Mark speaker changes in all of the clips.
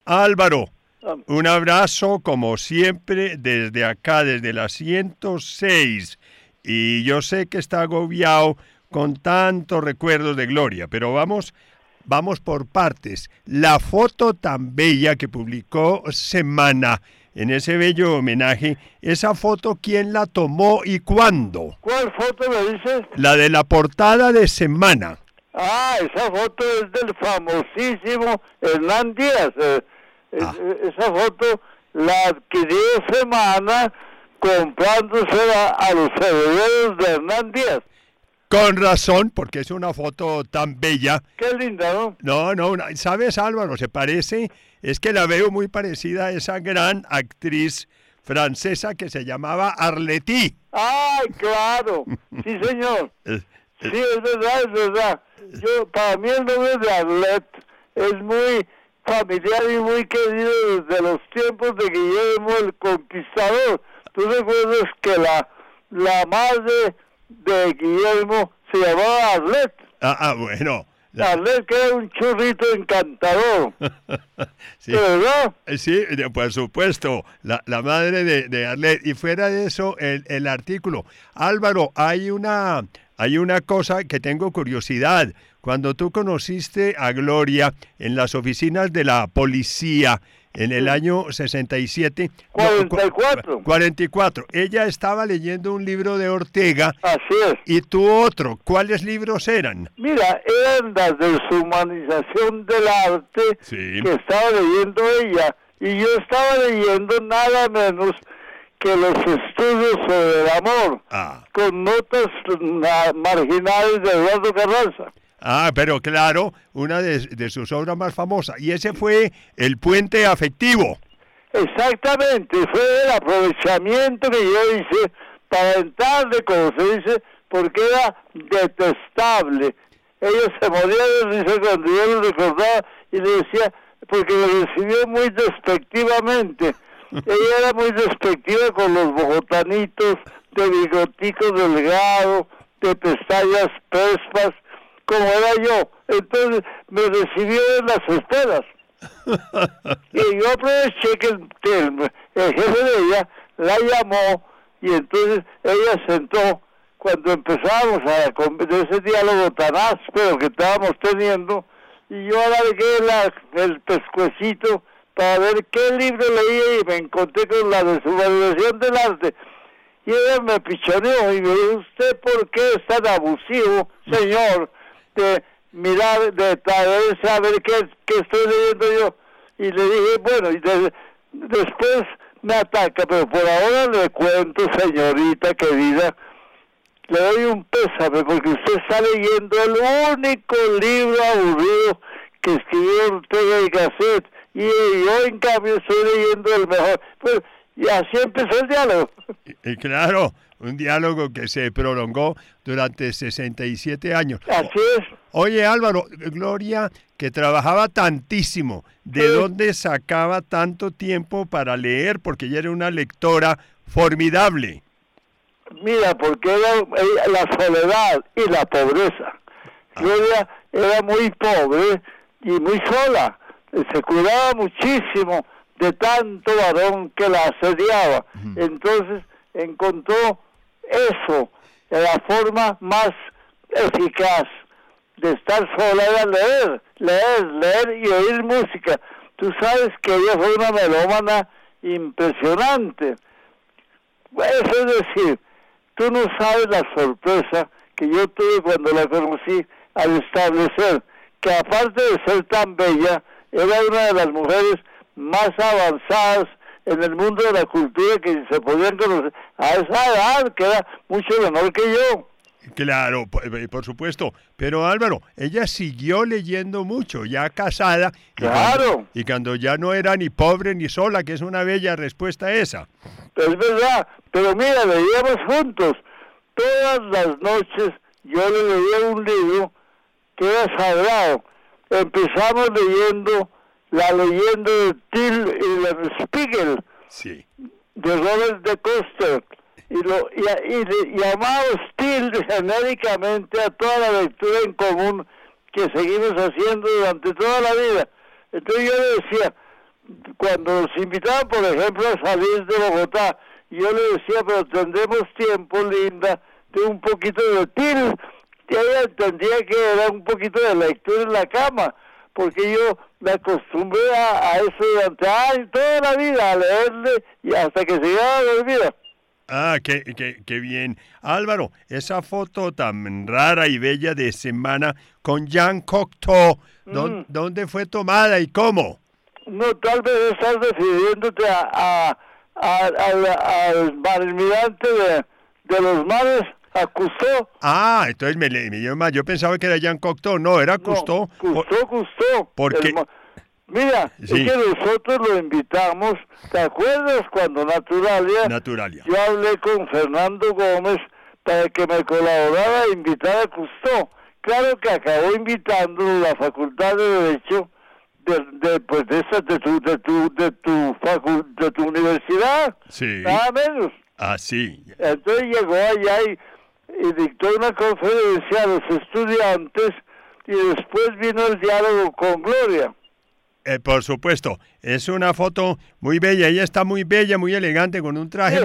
Speaker 1: Álvaro, un abrazo como siempre desde acá, desde la 106. Y yo sé que está agobiado con tantos recuerdos de Gloria, pero vamos por partes. La foto tan bella que publicó Semana en ese bello homenaje, esa foto, ¿quién la tomó y cuándo?
Speaker 2: ¿Cuál foto me dices?
Speaker 1: La de la portada de Semana.
Speaker 2: Ah, esa foto es del famosísimo Hernán Díaz. Esa foto la adquirió Semana comprándosela a los herederos de Hernán Díaz.
Speaker 1: Con razón, porque es una foto tan bella.
Speaker 2: Qué linda, ¿no?
Speaker 1: No, ¿sabes, Álvaro? Se parece, es que la veo muy parecida a esa gran actriz francesa que se llamaba Arletty.
Speaker 2: ¡Ay, claro! Sí, señor. Sí, es verdad. Para mí el nombre de Arlette es muy familiar y muy querido desde los tiempos de Guillermo el Conquistador. ¿Tú recuerdas que la madre de Guillermo se llamaba Arlette?
Speaker 1: Bueno.
Speaker 2: Arlette, que era un churrito encantador.
Speaker 1: Sí.
Speaker 2: ¿Verdad?
Speaker 1: Sí, por supuesto, la madre de Arlette. Y fuera de eso, el artículo. Álvaro, hay una cosa que tengo curiosidad. Cuando tú conociste a Gloria en las oficinas de la policía en el año 67...
Speaker 2: 44.
Speaker 1: 44. Ella estaba leyendo un libro de Ortega.
Speaker 2: Así es.
Speaker 1: Y tú otro. ¿Cuáles libros eran?
Speaker 2: Mira, eran la deshumanización del arte que estaba leyendo ella. Y yo estaba leyendo nada menos que los estudios sobre el amor, con notas marginales de Eduardo Carranza.
Speaker 1: Pero claro, una de sus obras más famosas. Y ese fue El puente afectivo.
Speaker 2: Exactamente, fue el aprovechamiento que yo hice para entrarle, como se dice, porque era detestable. Ella se moría de risa cuando yo lo recordaba y le decía, porque lo recibió muy despectivamente. Ella era muy despectiva con los bogotanitos, de bigoticos delgados, de pestañas prespas, como era yo. Entonces me recibió en las esperas. Y yo aproveché que el jefe de ella la llamó y entonces ella sentó cuando empezamos de ese diálogo tan áspero que estábamos teniendo, y yo alargué el pescuecito para ver qué libro leía y me encontré con la deshumanización del arte. Y ella me pichoneó y me dijo, ¿usted por qué es tan abusivo, señor, de mirar, de traer, saber qué estoy leyendo yo? Y le dije, bueno, y después me ataca, pero por ahora le cuento, señorita querida, le doy un pésame porque usted está leyendo el único libro aburrido que escribió Ortega y Gasset, y yo en cambio estoy leyendo el mejor. Pues, y así empezó el diálogo.
Speaker 1: Y claro, un diálogo que se prolongó durante 67 años.
Speaker 2: Así es.
Speaker 1: Oye, Álvaro, Gloria, que trabajaba tantísimo, ¿de dónde sacaba tanto tiempo para leer? Porque ella era una lectora formidable.
Speaker 2: Mira, porque era la soledad y la pobreza. Gloria era muy pobre y muy sola. Se cuidaba muchísimo de tanto varón que la asediaba. Entonces encontró eso, la forma más eficaz de estar sola era leer y oír música. Tú sabes que ella fue una melómana impresionante. Eso es decir, tú no sabes la sorpresa que yo tuve cuando la conocí al establecer que aparte de ser tan bella, era una de las mujeres más avanzadas en el mundo de la cultura que se podían conocer a esa edad, que era mucho menor que yo.
Speaker 1: Claro, por supuesto. Pero Álvaro, ella siguió leyendo mucho, ya casada.
Speaker 2: Claro.
Speaker 1: Y cuando ya no era ni pobre ni sola, que es una bella respuesta esa.
Speaker 2: Es verdad, pero mira, leíamos juntos. Todas las noches yo le leía un libro que era sagrado. Empezamos leyendo La leyenda de Till y de Spiegel,
Speaker 1: sí,
Speaker 2: de Robert de Coster. Y llamamos Till genéricamente a toda la lectura en común que seguimos haciendo durante toda la vida. Entonces yo le decía, cuando nos invitaban, por ejemplo, a salir de Bogotá, y yo le decía, pero tendremos tiempo, linda, de un poquito de til. Y ella entendía que era un poquito de lectura en la cama, porque yo me acostumbré a eso durante toda la vida, a leerle y hasta que se quedaba dormida.
Speaker 1: Ah, qué bien. Álvaro, esa foto tan rara y bella de semana con Jean Cocteau, ¿dónde fue tomada y cómo?
Speaker 2: No, tal vez estás refiriéndote al almirante de los mares, a Cousteau.
Speaker 1: Ah, entonces yo pensaba que era Jean Cocteau, no, era Cousteau.
Speaker 2: No, Cousteau.
Speaker 1: Porque...
Speaker 2: Mira, sí. Es que nosotros lo invitamos, ¿te acuerdas cuando Naturalia? Yo hablé con Fernando Gómez para que me colaborara a invitar a Cousteau. Claro que acabó invitándolo la Facultad de Derecho de tu universidad,
Speaker 1: sí.
Speaker 2: Nada menos.
Speaker 1: Ah, sí.
Speaker 2: Entonces llegó allá y dictó una conferencia a los estudiantes y después vino el diálogo con Gloria.
Speaker 1: Por supuesto, es una foto muy bella, ella está muy bella, muy elegante, con un traje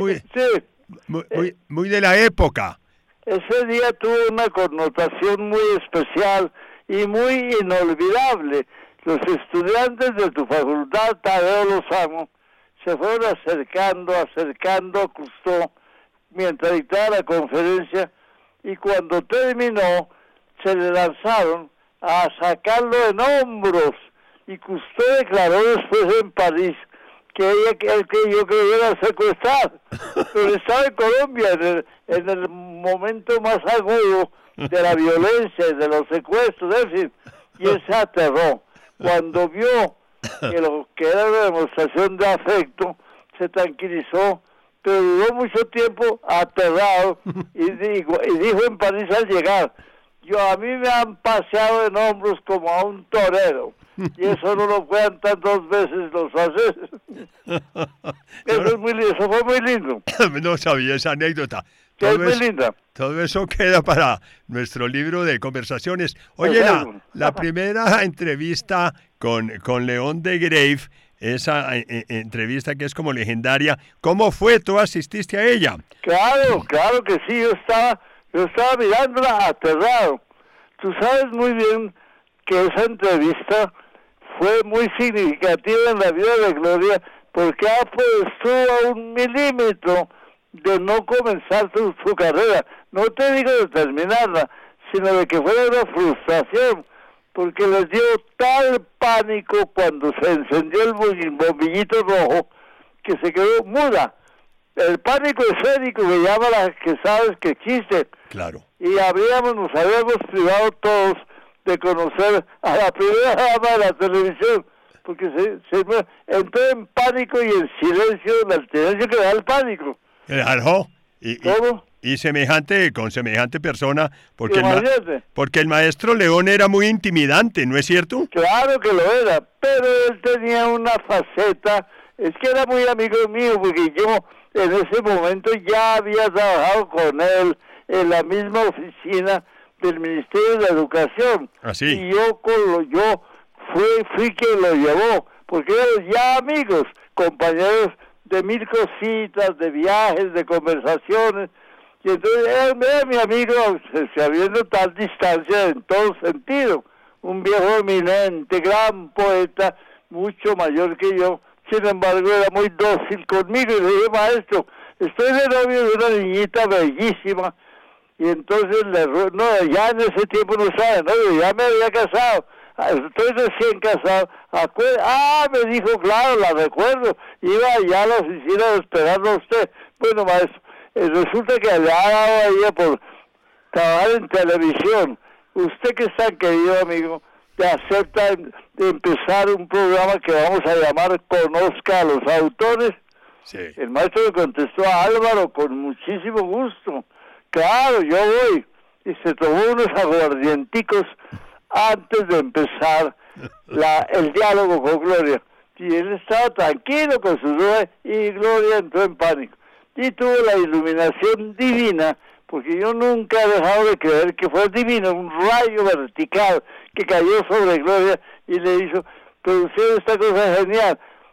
Speaker 1: muy de la época.
Speaker 2: Ese día tuvo una connotación muy especial y muy inolvidable. Los estudiantes de tu facultad, Tadeo Lozano, se fueron acercando a Cousteau mientras dictaba la conferencia, y cuando terminó se le lanzaron a sacarlo en hombros, y Cousteau declaró después en París que él creyó que iba a secuestrar, pero estaba en Colombia en el momento más agudo de la violencia y de los secuestros, en fin, y él se aterró. Cuando vio que lo que era una demostración de afecto, se tranquilizó, pero duró mucho tiempo aterrado y dijo en París al llegar: a mí me han paseado en hombros como a un torero, y eso no lo cuentan dos veces los franceses. Eso fue muy lindo.
Speaker 1: No sabía esa anécdota.
Speaker 2: Es muy linda.
Speaker 1: Todo eso queda para nuestro libro de conversaciones. Oye, la primera entrevista con León de Grave, esa entrevista que es como legendaria, ¿cómo fue? ¿Tú asististe a ella?
Speaker 2: Claro que sí, yo estaba mirándola aterrado. Tú sabes muy bien que esa entrevista fue muy significativa en la vida de Gloria, porque estuvo a 1 milímetro de no comenzar su carrera. No te digo de terminarla, sino de que fuera una frustración, porque les dio tal pánico cuando se encendió el bombillito rojo que se quedó muda. El pánico escénico que llama que sabes que existe.
Speaker 1: Claro.
Speaker 2: Y nos habíamos privado todos de conocer a la primera dama de la televisión, porque se entró en pánico y en silencio, el silencio que da el pánico.
Speaker 1: Claro. Y con semejante persona, porque el maestro León era muy intimidante, ¿no es cierto?
Speaker 2: Claro que lo era, pero él tenía una faceta, es que era muy amigo mío, porque yo en ese momento ya había trabajado con él en la misma oficina del Ministerio de Educación.
Speaker 1: ¿Ah, sí?
Speaker 2: Y yo fui quien lo llevó, porque éramos ya amigos, compañeros de mil cositas, de viajes, de conversaciones, y entonces era mi amigo, habiendo tal distancia en todo sentido, un viejo eminente, gran poeta, mucho mayor que yo. Sin embargo, era muy dócil conmigo, y le dije: maestro, estoy de novio de una niñita bellísima, y entonces ya en ese tiempo no estaba de novio, ya me había casado, estoy recién casado. Me dijo: claro, la recuerdo, iba allá a la oficina a esperarlo a usted. Bueno, maestro, resulta que le ha dado a ella por trabajar en televisión. Usted, que es tan querido amigo, te acepta de empezar un programa que vamos a llamar Conozca a los Autores.
Speaker 1: Sí.
Speaker 2: El maestro le contestó: a Álvaro, con muchísimo gusto. Claro, yo voy. Y se tomó unos aguardienticos antes de empezar el diálogo con Gloria. Y él estaba tranquilo con su duda, y Gloria entró en pánico. Y tuvo la iluminación divina, porque yo nunca he dejado de creer que fue divino, un rayo vertical que cayó sobre Gloria y le hizo: producir esta cosa genial.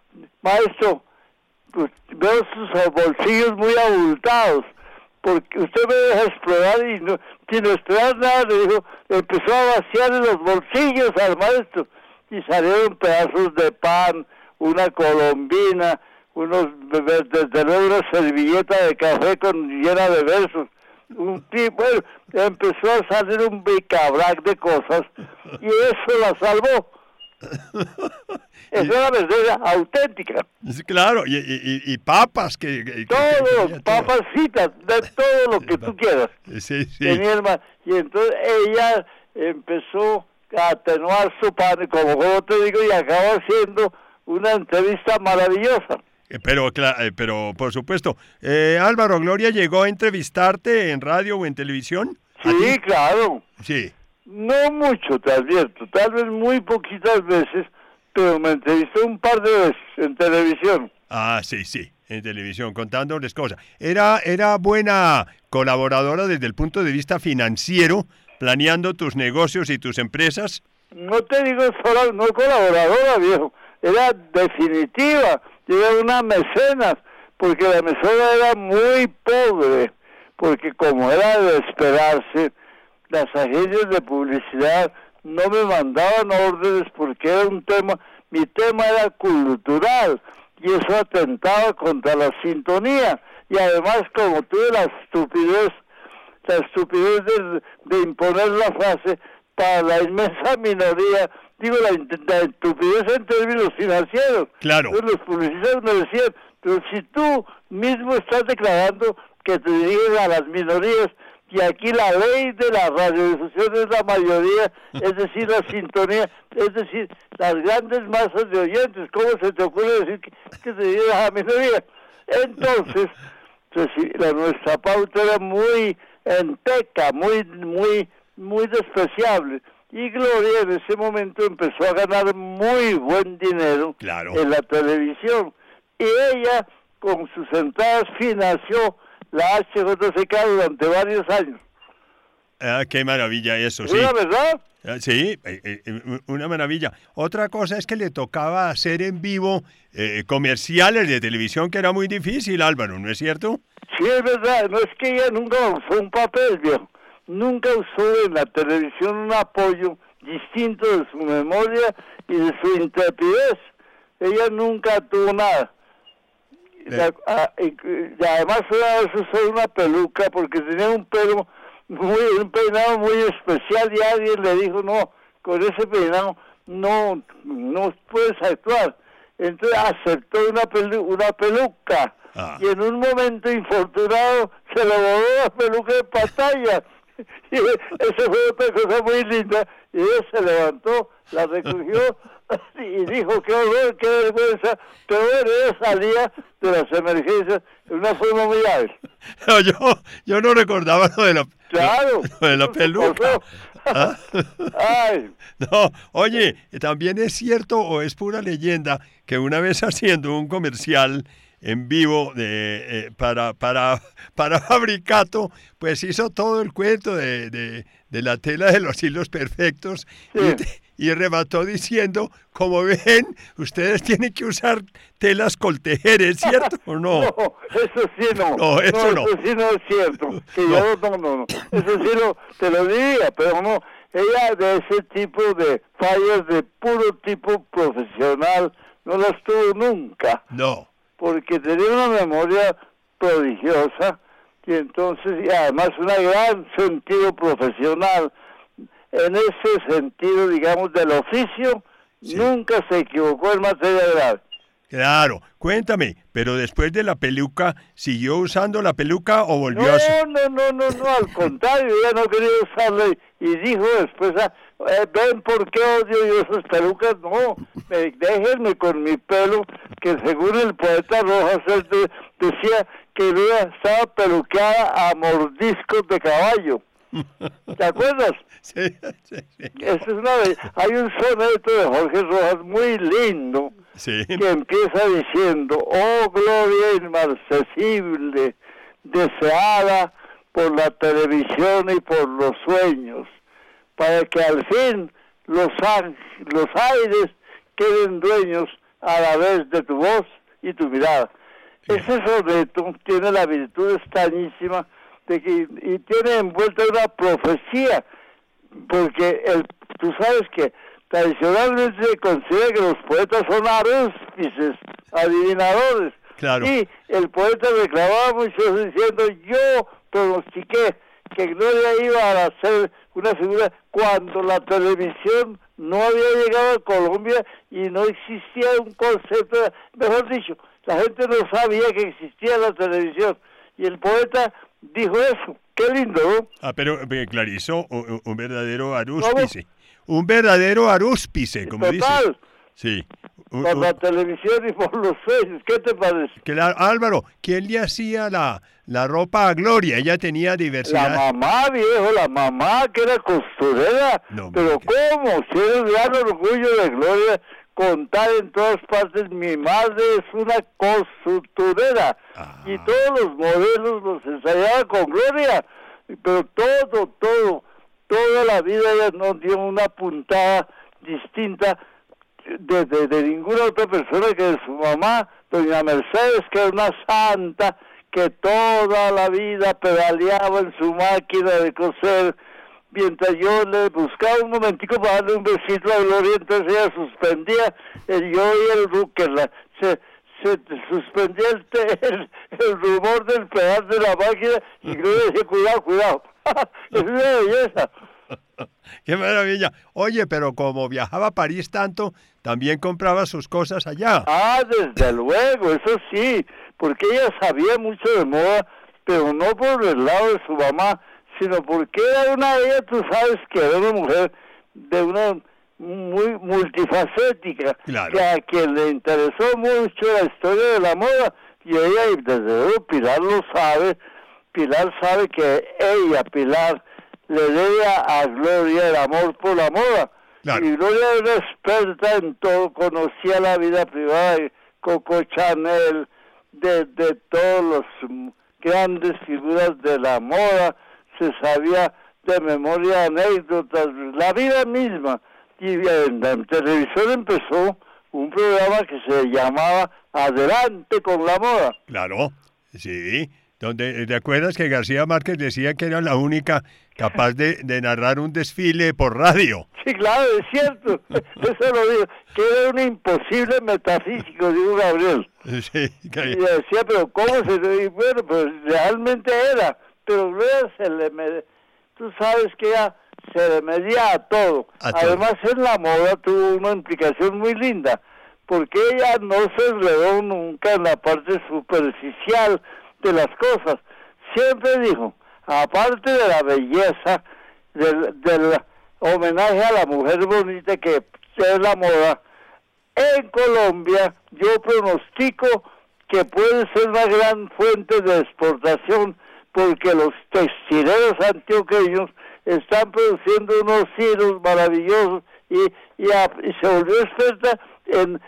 Speaker 2: maestro, pues, veo sus bolsillos muy abultados, porque usted me deja explorar y no, sin esperar nada, le dijo, empezó a vaciar en los bolsillos al maestro, y salieron pedazos de pan, una colombina, desde luego una servilleta de café llena de versos. Un tipo, bueno, empezó a salir un bicabrac de cosas, y eso la salvó. Es una verdad auténtica.
Speaker 1: Claro, y papas que
Speaker 2: todo, papacitas, de todo lo que tú quieras.
Speaker 1: Sí.
Speaker 2: Y entonces ella empezó a atenuar su pan, como te digo, y acabó haciendo una entrevista maravillosa.
Speaker 1: Pero por supuesto, Álvaro, ¿Gloria llegó a entrevistarte en radio o en televisión?
Speaker 2: Sí, claro.
Speaker 1: Sí.
Speaker 2: No mucho, te advierto, tal vez muy poquitas veces, pero me entrevistó un par de veces en televisión.
Speaker 1: Ah, sí, en televisión, contándoles cosas. Era buena colaboradora desde el punto de vista financiero, planeando tus negocios y tus empresas.
Speaker 2: No te digo solo, no colaboradora, viejo, era definitiva, era una mecenas, porque la mecenas era muy pobre, porque como era de esperarse, las agencias de publicidad no me mandaban órdenes porque era mi tema era cultural, y eso atentaba contra la sintonía, y además como tuve la estupidez de imponer la frase para la inmensa minoría, digo la estupidez en términos financieros.
Speaker 1: Claro.
Speaker 2: Entonces los publicistas me decían, pero si tú mismo estás declarando que te diriges a las minorías, y aquí la ley de la radiodifusión es la mayoría, es decir, la sintonía, es decir, las grandes masas de oyentes, ¿cómo se te ocurre decir que te diriges a la minoría? Entonces, pues, nuestra pauta era muy enteca, muy despreciable, y Gloria en ese momento empezó a ganar muy buen dinero en la televisión, y ella con sus entradas financió la HJCK durante varios años.
Speaker 1: Ah, qué maravilla eso, sí.
Speaker 2: ¿Es verdad?
Speaker 1: Sí, una maravilla. Otra cosa es que le tocaba hacer en vivo comerciales de televisión, que era muy difícil, Álvaro, ¿no es cierto?
Speaker 2: Sí, es verdad. No es que ella nunca usó un papel, viejo. Nunca usó en la televisión un apoyo distinto de su memoria y de su intrepidez. Ella nunca tuvo nada. Y además una vez usó una peluca porque tenía un peinado muy especial, y alguien le dijo, no, con ese peinado no puedes actuar. Entonces aceptó una peluca, y en un momento infortunado se le voló la peluca de pantalla, y eso fue otra cosa muy linda, y ella se levantó, la recogió y dijo, qué horror, qué vergüenza, pero bueno, ella salía de las emergencias de una forma muy hábil.
Speaker 1: No, yo no recordaba lo de la peluca. ¿Ah?
Speaker 2: Ay.
Speaker 1: No, oye, también es cierto o es pura leyenda que una vez haciendo un comercial en vivo para Fabricato, pues hizo todo el cuento de la tela de los hilos perfectos, sí. Y remató diciendo, como ven, ustedes tienen que usar telas coltejeres, ¿cierto o no?
Speaker 2: No, eso sí no.
Speaker 1: No, eso no.
Speaker 2: Eso sí no es cierto. Que no. Yo eso sí te lo diría, pero no. Ella de ese tipo de fallas de puro tipo profesional no las tuvo nunca.
Speaker 1: No.
Speaker 2: Porque tenía una memoria prodigiosa y entonces, y además un gran sentido profesional. En ese sentido, digamos, del oficio, sí. Nunca se equivocó en materia grave.
Speaker 1: Claro, cuéntame, pero después de la peluca, ¿siguió usando la peluca o volvió a...?
Speaker 2: No, al contrario, ella no quería usarla y dijo después, ven por qué odio yo esas pelucas, no, déjenme con mi pelo, que según el poeta Rojas, él decía que ella estaba peluqueada a mordiscos de caballo. ¿Te acuerdas?
Speaker 1: Sí.
Speaker 2: Hay un soneto de Jorge Rojas muy lindo, sí. Que empieza diciendo, oh gloria inmarcesible, deseada por la televisión y por los sueños, para que al fin los aires queden dueños a la vez de tu voz y tu mirada. Ese soneto tiene la virtud extrañísima de que y tiene envuelta una profecía, porque tú sabes que tradicionalmente se considera que los poetas son arúspices, adivinadores.
Speaker 1: Claro.
Speaker 2: Y el poeta reclamaba mucho diciendo, yo pronostiqué que Gloria iba a ser una figura cuando la televisión no había llegado a Colombia y no existía un concepto, mejor dicho, la gente no sabía que existía la televisión. Y el poeta dijo eso. Qué lindo, ¿no?
Speaker 1: Pero Clarizo, un verdadero arúspice. Un verdadero arúspice, como
Speaker 2: Total.
Speaker 1: dice. Sí.
Speaker 2: Por la televisión y por los sueños. ¿Qué te parece?
Speaker 1: Claro, Álvaro, ¿quién le hacía la ropa a Gloria? Ella tenía diversidad.
Speaker 2: La mamá, viejo, la mamá que era costurera.
Speaker 1: No,
Speaker 2: pero ¿cómo? Si era un gran orgullo de Gloria contar en todas partes, mi madre es una costurera. Y todos los modelos los ensayaba con Gloria. Pero toda la vida ella no dio una puntada distinta de ninguna otra persona que de su mamá, doña Mercedes, que era una santa, que toda la vida pedaleaba en su máquina de coser, mientras yo le buscaba un momentico para darle un besito a Gloria, entonces ella suspendía el yo y el Rucker, se suspendía el rumor del pedal de la máquina y Gloria decía, cuidado, es una belleza.
Speaker 1: ¡Qué maravilla! Oye, pero como viajaba a París tanto, también compraba sus cosas allá.
Speaker 2: Desde luego, eso sí, porque ella sabía mucho de moda, pero no por el lado de su mamá, sino porque era ella, tú sabes que era una mujer de una muy multifacética,
Speaker 1: claro,
Speaker 2: que a quien le interesó mucho la historia de la moda, y ella, y desde luego Pilar lo sabe, Pilar sabe que Pilar, le debe a Gloria el amor por la moda.
Speaker 1: Claro.
Speaker 2: Y Gloria era experta en todo, conocía la vida privada de Coco Chanel, de todos los grandes figuras de la moda, se sabía de memoria anécdotas, la vida misma. Y en la televisión empezó un programa que se llamaba Adelante con la moda.
Speaker 1: Claro, sí. Donde, ¿te acuerdas que García Márquez decía que era la única capaz de narrar un desfile por radio?
Speaker 2: Sí, claro, es cierto. Eso lo digo. Que era un imposible metafísico, dijo Gabriel.
Speaker 1: Sí,
Speaker 2: y decía, pero ¿cómo se ve? Bueno, pues realmente era. Pero luego tú sabes que ya se le medía a todo. Además, en la moda tuvo una implicación muy linda, porque ella no se enredó nunca en la parte superficial de las cosas. Siempre dijo, aparte de la belleza, del homenaje a la mujer bonita que es la moda, en Colombia yo pronostico que puede ser una gran fuente de exportación, porque los textileros antioqueños están produciendo unos hilos maravillosos y se volvió experta en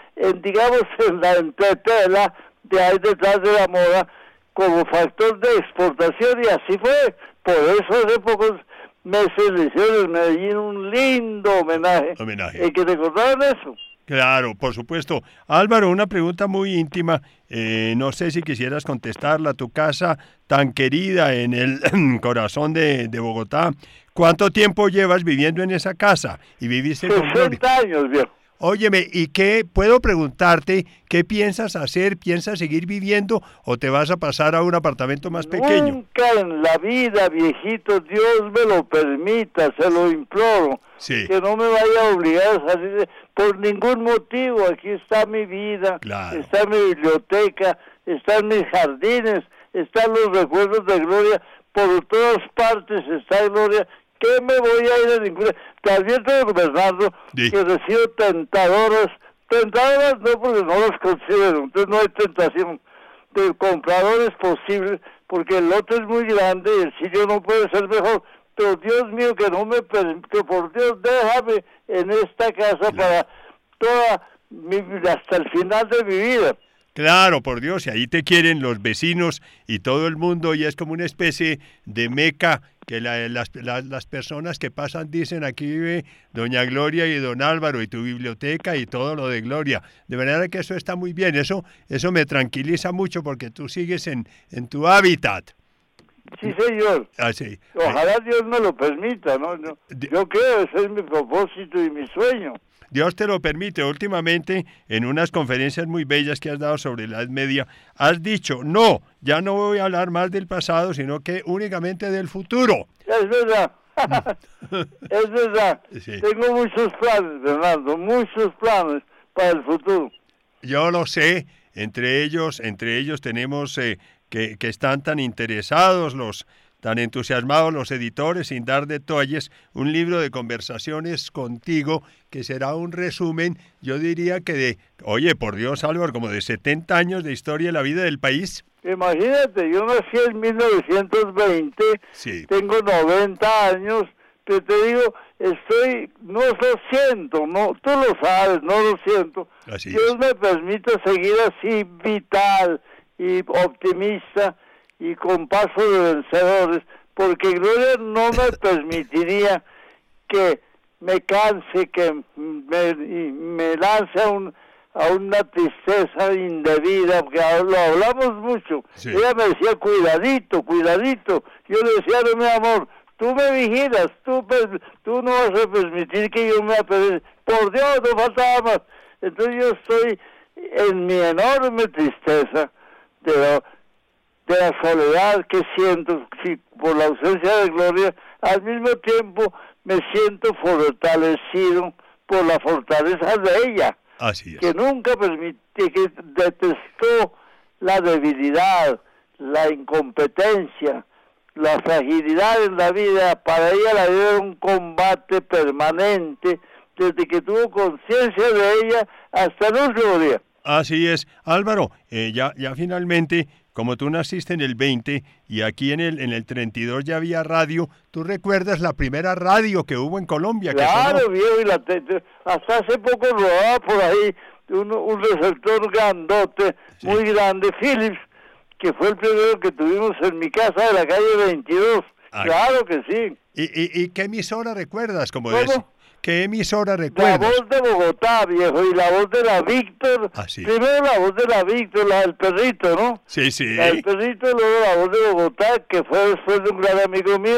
Speaker 2: la entretela de ahí detrás de la moda como factor de exportación, y así fue. Por eso hace pocos meses le hicieron en Medellín un lindo homenaje. ¿Que te recordaron eso?
Speaker 1: Claro, por supuesto. Álvaro, una pregunta muy íntima, no sé si quisieras contestarla. Tu casa tan querida en el corazón de Bogotá, ¿cuánto tiempo llevas viviendo en esa casa? Y viviste
Speaker 2: 60 años, viejo.
Speaker 1: Óyeme, ¿y qué puedo preguntarte? ¿Qué piensas hacer? ¿Piensas seguir viviendo o te vas a pasar a un apartamento más pequeño?
Speaker 2: Nunca en la vida, viejito, Dios me lo permita, se lo imploro.
Speaker 1: Sí.
Speaker 2: Que no me vaya a obligar a salir por ningún motivo. Aquí está mi vida,
Speaker 1: claro,
Speaker 2: está mi biblioteca, están mis jardines, están los recuerdos de Gloria, por todas partes está Gloria. ¿Qué me voy a ir a ninguna? Te advierto, Bernardo,
Speaker 1: sí,
Speaker 2: que recibo tentadoras no, porque no las considero, entonces no hay tentación de compradores posibles, porque el lote es muy grande y el sitio no puede ser mejor, pero Dios mío, que no me permite, por Dios, déjame en esta casa, claro, para hasta el final de mi vida.
Speaker 1: Claro, por Dios, y ahí te quieren los vecinos y todo el mundo, y es como una especie de meca que las personas que pasan dicen: aquí vive doña Gloria y don Álvaro y tu biblioteca y todo lo de Gloria. De manera que eso está muy bien, eso me tranquiliza mucho porque tú sigues en tu hábitat.
Speaker 2: Sí, señor.
Speaker 1: Sí.
Speaker 2: Ojalá Dios me lo permita, ¿no? Yo creo, ese es mi propósito y mi sueño.
Speaker 1: Dios te lo permite. Últimamente, en unas conferencias muy bellas que has dado sobre la Edad Media, has dicho: no, ya no voy a hablar más del pasado, sino que únicamente del futuro.
Speaker 2: Es verdad. Es verdad.
Speaker 1: Sí.
Speaker 2: Tengo muchos planes, Bernardo, muchos planes para el futuro.
Speaker 1: Yo lo sé. Entre ellos tenemos que están tan interesados, tan entusiasmados los editores, sin dar detalles, un libro de conversaciones contigo que será un resumen, yo diría que oye, por Dios, Álvaro, como de 70 años de historia de la vida del país.
Speaker 2: Imagínate, yo nací en 1920,
Speaker 1: sí.
Speaker 2: Tengo 90 años, pero te digo, no lo siento, no, tú lo sabes, no lo siento.
Speaker 1: Así
Speaker 2: Dios
Speaker 1: es.
Speaker 2: me permite seguir así vital y optimista y con paso de vencedores, porque Gloria no me permitiría que me canse, que me lance a una tristeza indebida, porque lo hablamos mucho.
Speaker 1: Sí.
Speaker 2: Ella me decía: cuidadito, cuidadito. Yo le decía: no, mi amor, tú me vigilas, tú no vas a permitir que yo me aperezca. Por Dios, no faltaba más. Entonces yo estoy en mi enorme tristeza de la soledad que siento por la ausencia de Gloria. Al mismo tiempo me siento fortalecido por la fortaleza de ella.
Speaker 1: Así es.
Speaker 2: Que nunca que detestó la debilidad, la incompetencia, la fragilidad en la vida. Para ella la vida era un combate permanente desde que tuvo conciencia de ella hasta el último día.
Speaker 1: Así es. Álvaro, ya finalmente, como tú naciste en el 20 y aquí en el 32 ya había radio, ¿tú recuerdas la primera radio que hubo en Colombia?
Speaker 2: Claro, viejo, y hasta hace poco rodaba por ahí un receptor grandote, sí, muy grande, Philips, que fue el primero que tuvimos en mi casa de la calle 22. Ay. Claro que sí.
Speaker 1: ¿Y qué emisora recuerdas? ¿Qué emisora recuerdas?
Speaker 2: La Voz de Bogotá, viejo, y la Voz de la Víctor.
Speaker 1: Ah, sí.
Speaker 2: Primero la Voz de la Víctor, la del perrito, ¿no?
Speaker 1: Sí, sí.
Speaker 2: La del perrito, luego la Voz de Bogotá, que fue después de un gran amigo mío,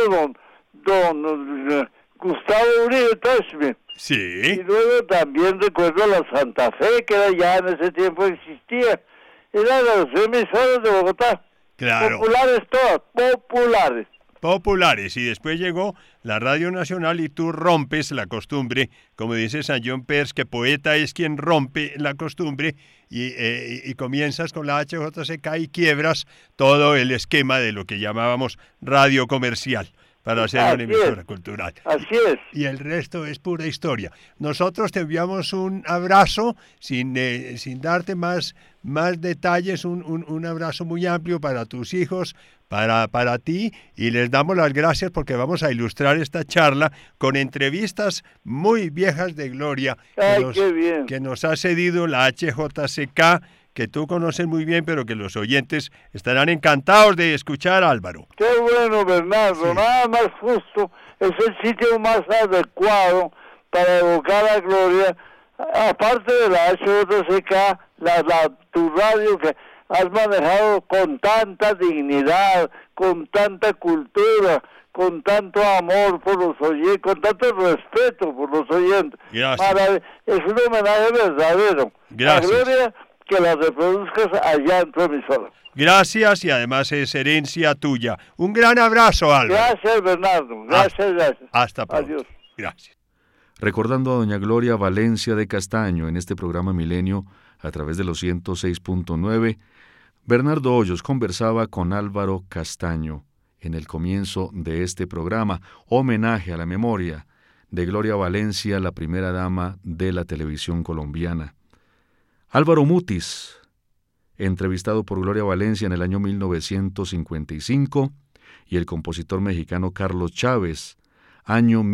Speaker 2: don Gustavo Uribe Tashme.
Speaker 1: Sí.
Speaker 2: Y luego también recuerdo la Santa Fe, que era ya en ese tiempo existía. Eran las emisoras de Bogotá.
Speaker 1: Claro.
Speaker 2: Populares todas, populares.
Speaker 1: Populares, y después llegó la Radio Nacional y tú rompes la costumbre, como dice San John Peirce, que poeta es quien rompe la costumbre, y comienzas con la HJCK y quiebras todo el esquema de lo que llamábamos radio comercial para hacer una emisora cultural.
Speaker 2: Así es.
Speaker 1: Y el resto es pura historia. Nosotros te enviamos un abrazo, sin darte más detalles, un abrazo muy amplio para tus hijos, para ti, y les damos las gracias porque vamos a ilustrar esta charla con entrevistas muy viejas de Gloria que nos ha cedido la HJCK, que tú conoces muy bien, pero que los oyentes estarán encantados de escuchar, Álvaro.
Speaker 2: Qué bueno, Bernardo, sí. Nada más justo, es el sitio más adecuado para evocar a Gloria, aparte de la HJCK, tu radio que has manejado con tanta dignidad, con tanta cultura, con tanto amor por los oyentes, con tanto respeto por los oyentes.
Speaker 1: Gracias.
Speaker 2: Es un homenaje verdadero.
Speaker 1: Gracias.
Speaker 2: A Gloria, que la reproduzcas allá en tu emisora.
Speaker 1: Gracias, y además es herencia tuya. Un gran abrazo, Álvaro.
Speaker 2: Gracias, Bernardo. Gracias.
Speaker 1: Hasta pronto.
Speaker 2: Adiós.
Speaker 1: Gracias.
Speaker 3: Recordando a doña Gloria Valencia de Castaño en este programa Milenio a través de los 106.9, Bernardo Hoyos conversaba con Álvaro Castaño en el comienzo de este programa, homenaje a la memoria de Gloria Valencia, la primera dama de la televisión colombiana. Álvaro Mutis, entrevistado por Gloria Valencia en el año 1955, y el compositor mexicano Carlos Chávez, año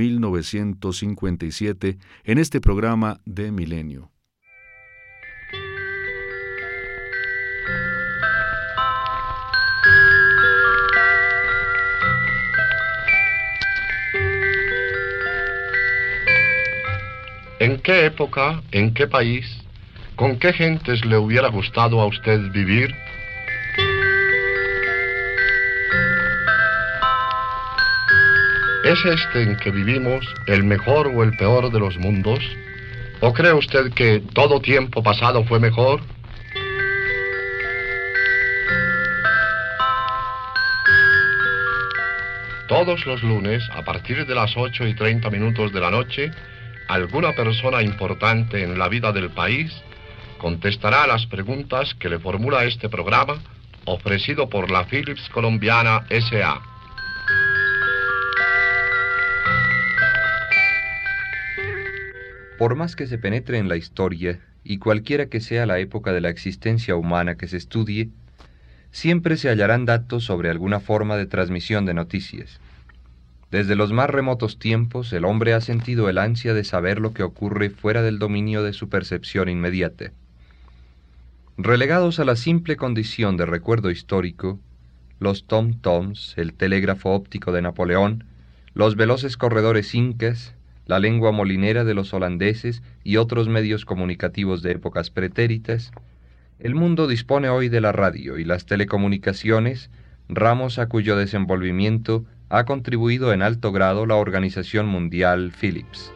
Speaker 3: 1957, en este programa de Milenio.
Speaker 4: ¿En qué época, en qué país, con qué gentes le hubiera gustado a usted vivir? ¿Es este en que vivimos el mejor o el peor de los mundos? ¿O cree usted que todo tiempo pasado fue mejor? Todos los lunes, a partir de las 8:30 de la noche, alguna persona importante en la vida del país contestará a las preguntas que le formula este programa, ofrecido por la Philips Colombiana S.A.
Speaker 5: Por más que se penetre en la historia, y cualquiera que sea la época de la existencia humana que se estudie, siempre se hallarán datos sobre alguna forma de transmisión de noticias. Desde los más remotos tiempos, el hombre ha sentido el ansia de saber lo que ocurre fuera del dominio de su percepción inmediata. Relegados a la simple condición de recuerdo histórico, los tom-toms, el telégrafo óptico de Napoleón, los veloces corredores incas, la lengua molinera de los holandeses y otros medios comunicativos de épocas pretéritas, el mundo dispone hoy de la radio y las telecomunicaciones, ramos a cuyo desenvolvimiento ha contribuido en alto grado la Organización Mundial Philips.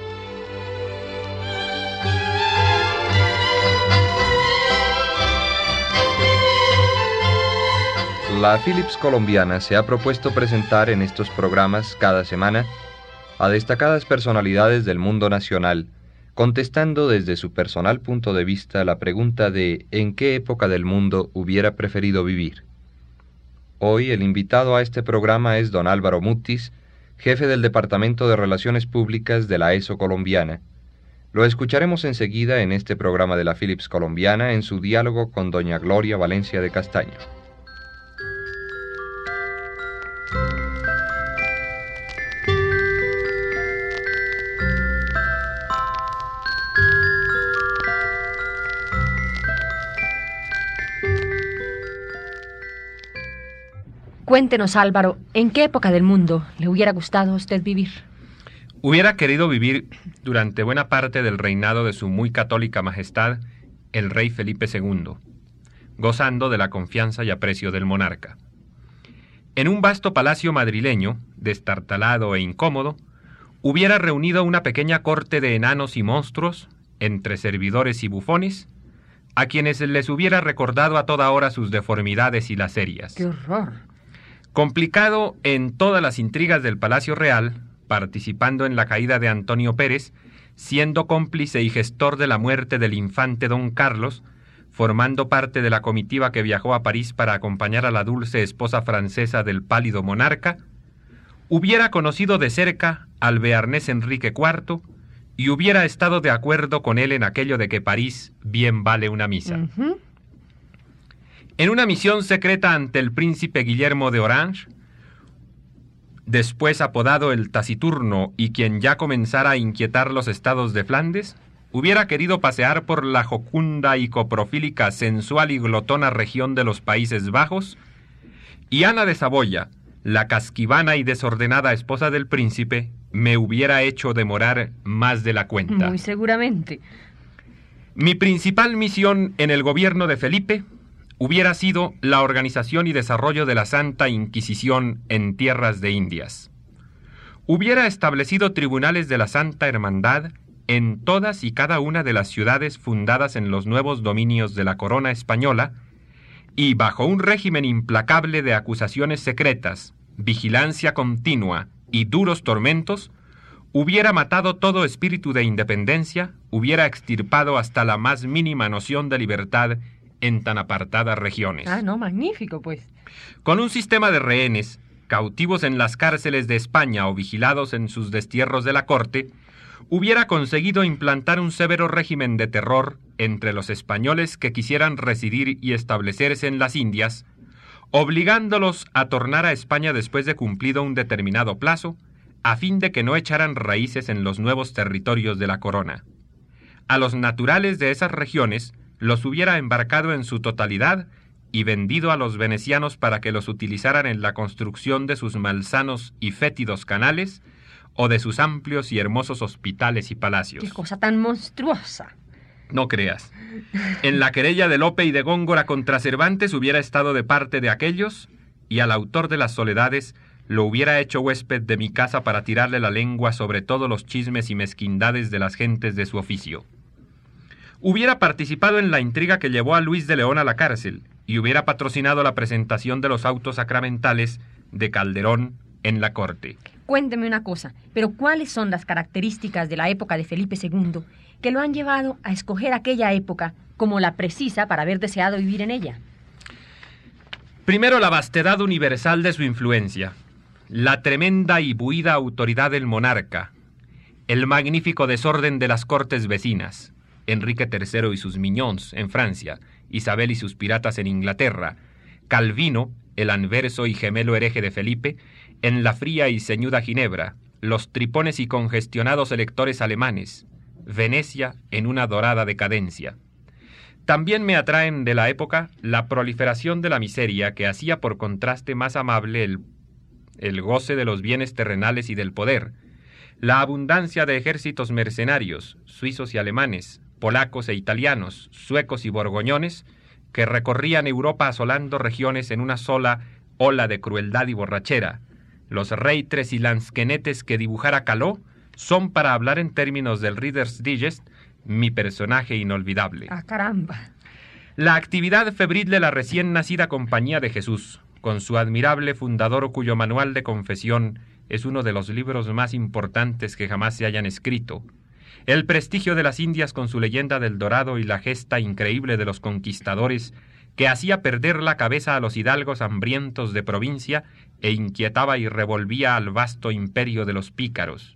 Speaker 5: La Philips Colombiana se ha propuesto presentar en estos programas cada semana a destacadas personalidades del mundo nacional, contestando desde su personal punto de vista la pregunta de ¿en qué época del mundo hubiera preferido vivir? Hoy el invitado a este programa es don Álvaro Mutis, jefe del Departamento de Relaciones Públicas de la ESO colombiana. Lo escucharemos enseguida en este programa de la Philips Colombiana en su diálogo con doña Gloria Valencia de Castaño.
Speaker 6: Cuéntenos, Álvaro, ¿en qué época del mundo le hubiera gustado a usted vivir?
Speaker 7: Hubiera querido vivir durante buena parte del reinado de su muy católica majestad, el rey Felipe II, gozando de la confianza y aprecio del monarca. En un vasto palacio madrileño, destartalado e incómodo, hubiera reunido una pequeña corte de enanos y monstruos, entre servidores y bufones, a quienes les hubiera recordado a toda hora sus deformidades y laserias.
Speaker 6: ¡Qué horror!
Speaker 7: Complicado en todas las intrigas del Palacio Real, participando en la caída de Antonio Pérez, siendo cómplice y gestor de la muerte del infante don Carlos, formando parte de la comitiva que viajó a París para acompañar a la dulce esposa francesa del pálido monarca, hubiera conocido de cerca al bearnés Enrique IV y hubiera estado de acuerdo con él en aquello de que París bien vale una misa.
Speaker 6: Uh-huh.
Speaker 7: En una misión secreta ante el príncipe Guillermo de Orange, después apodado el Taciturno y quien ya comenzara a inquietar los estados de Flandes, hubiera querido pasear por la jocunda y coprofílica, sensual y glotona región de los Países Bajos, y Ana de Saboya, la casquivana y desordenada esposa del príncipe, me hubiera hecho demorar más de la cuenta.
Speaker 6: Muy seguramente.
Speaker 7: Mi principal misión en el gobierno de Felipe hubiera sido la organización y desarrollo de la Santa Inquisición en tierras de Indias. Hubiera establecido tribunales de la Santa Hermandad en todas y cada una de las ciudades fundadas en los nuevos dominios de la corona española y, bajo un régimen implacable de acusaciones secretas, vigilancia continua y duros tormentos, hubiera matado todo espíritu de independencia, hubiera extirpado hasta la más mínima noción de libertad en tan apartadas regiones.
Speaker 6: Ah, no, magnífico, pues.
Speaker 7: Con un sistema de rehenes, cautivos en las cárceles de España o vigilados en sus destierros de la corte, hubiera conseguido implantar un severo régimen de terror entre los españoles que quisieran residir y establecerse en las Indias, obligándolos a tornar a España después de cumplido un determinado plazo, a fin de que no echaran raíces en los nuevos territorios de la corona. A los naturales de esas regiones los hubiera embarcado en su totalidad y vendido a los venecianos para que los utilizaran en la construcción de sus malsanos y fétidos canales o de sus amplios y hermosos hospitales y palacios.
Speaker 6: ¡Qué cosa tan monstruosa!
Speaker 7: No creas. En la querella de Lope y de Góngora contra Cervantes hubiera estado de parte de aquellos, y al autor de las Soledades lo hubiera hecho huésped de mi casa para tirarle la lengua sobre todos los chismes y mezquindades de las gentes de su oficio. Hubiera participado en la intriga que llevó a Luis de León a la cárcel, y hubiera patrocinado la presentación de los autos sacramentales de Calderón en la corte.
Speaker 6: Cuénteme una cosa, pero ¿cuáles son las características de la época de Felipe II que lo han llevado a escoger aquella época como la precisa para haber deseado vivir en ella?
Speaker 7: Primero, la vastedad universal de su influencia, la tremenda y buida autoridad del monarca, el magnífico desorden de las cortes vecinas, Enrique III y sus miñons en Francia, Isabel y sus piratas en Inglaterra, Calvino, el anverso y gemelo hereje de Felipe, en la fría y ceñuda Ginebra, los tripones y congestionados electores alemanes, Venecia en una dorada decadencia. También me atraen de la época la proliferación de la miseria que hacía por contraste más amable el goce de los bienes terrenales y del poder, la abundancia de ejércitos mercenarios, suizos y alemanes, polacos e italianos, suecos y borgoñones, que recorrían Europa asolando regiones en una sola ola de crueldad y borrachera. Los reitres y lansquenetes que dibujara Caló son, para hablar en términos del Reader's Digest, mi personaje inolvidable.
Speaker 6: ¡Ah, caramba!
Speaker 7: La actividad febril de la recién nacida Compañía de Jesús, con su admirable fundador cuyo manual de confesión es uno de los libros más importantes que jamás se hayan escrito. El prestigio de las Indias con su leyenda del Dorado y la gesta increíble de los conquistadores que hacía perder la cabeza a los hidalgos hambrientos de provincia e inquietaba y revolvía al vasto imperio de los pícaros.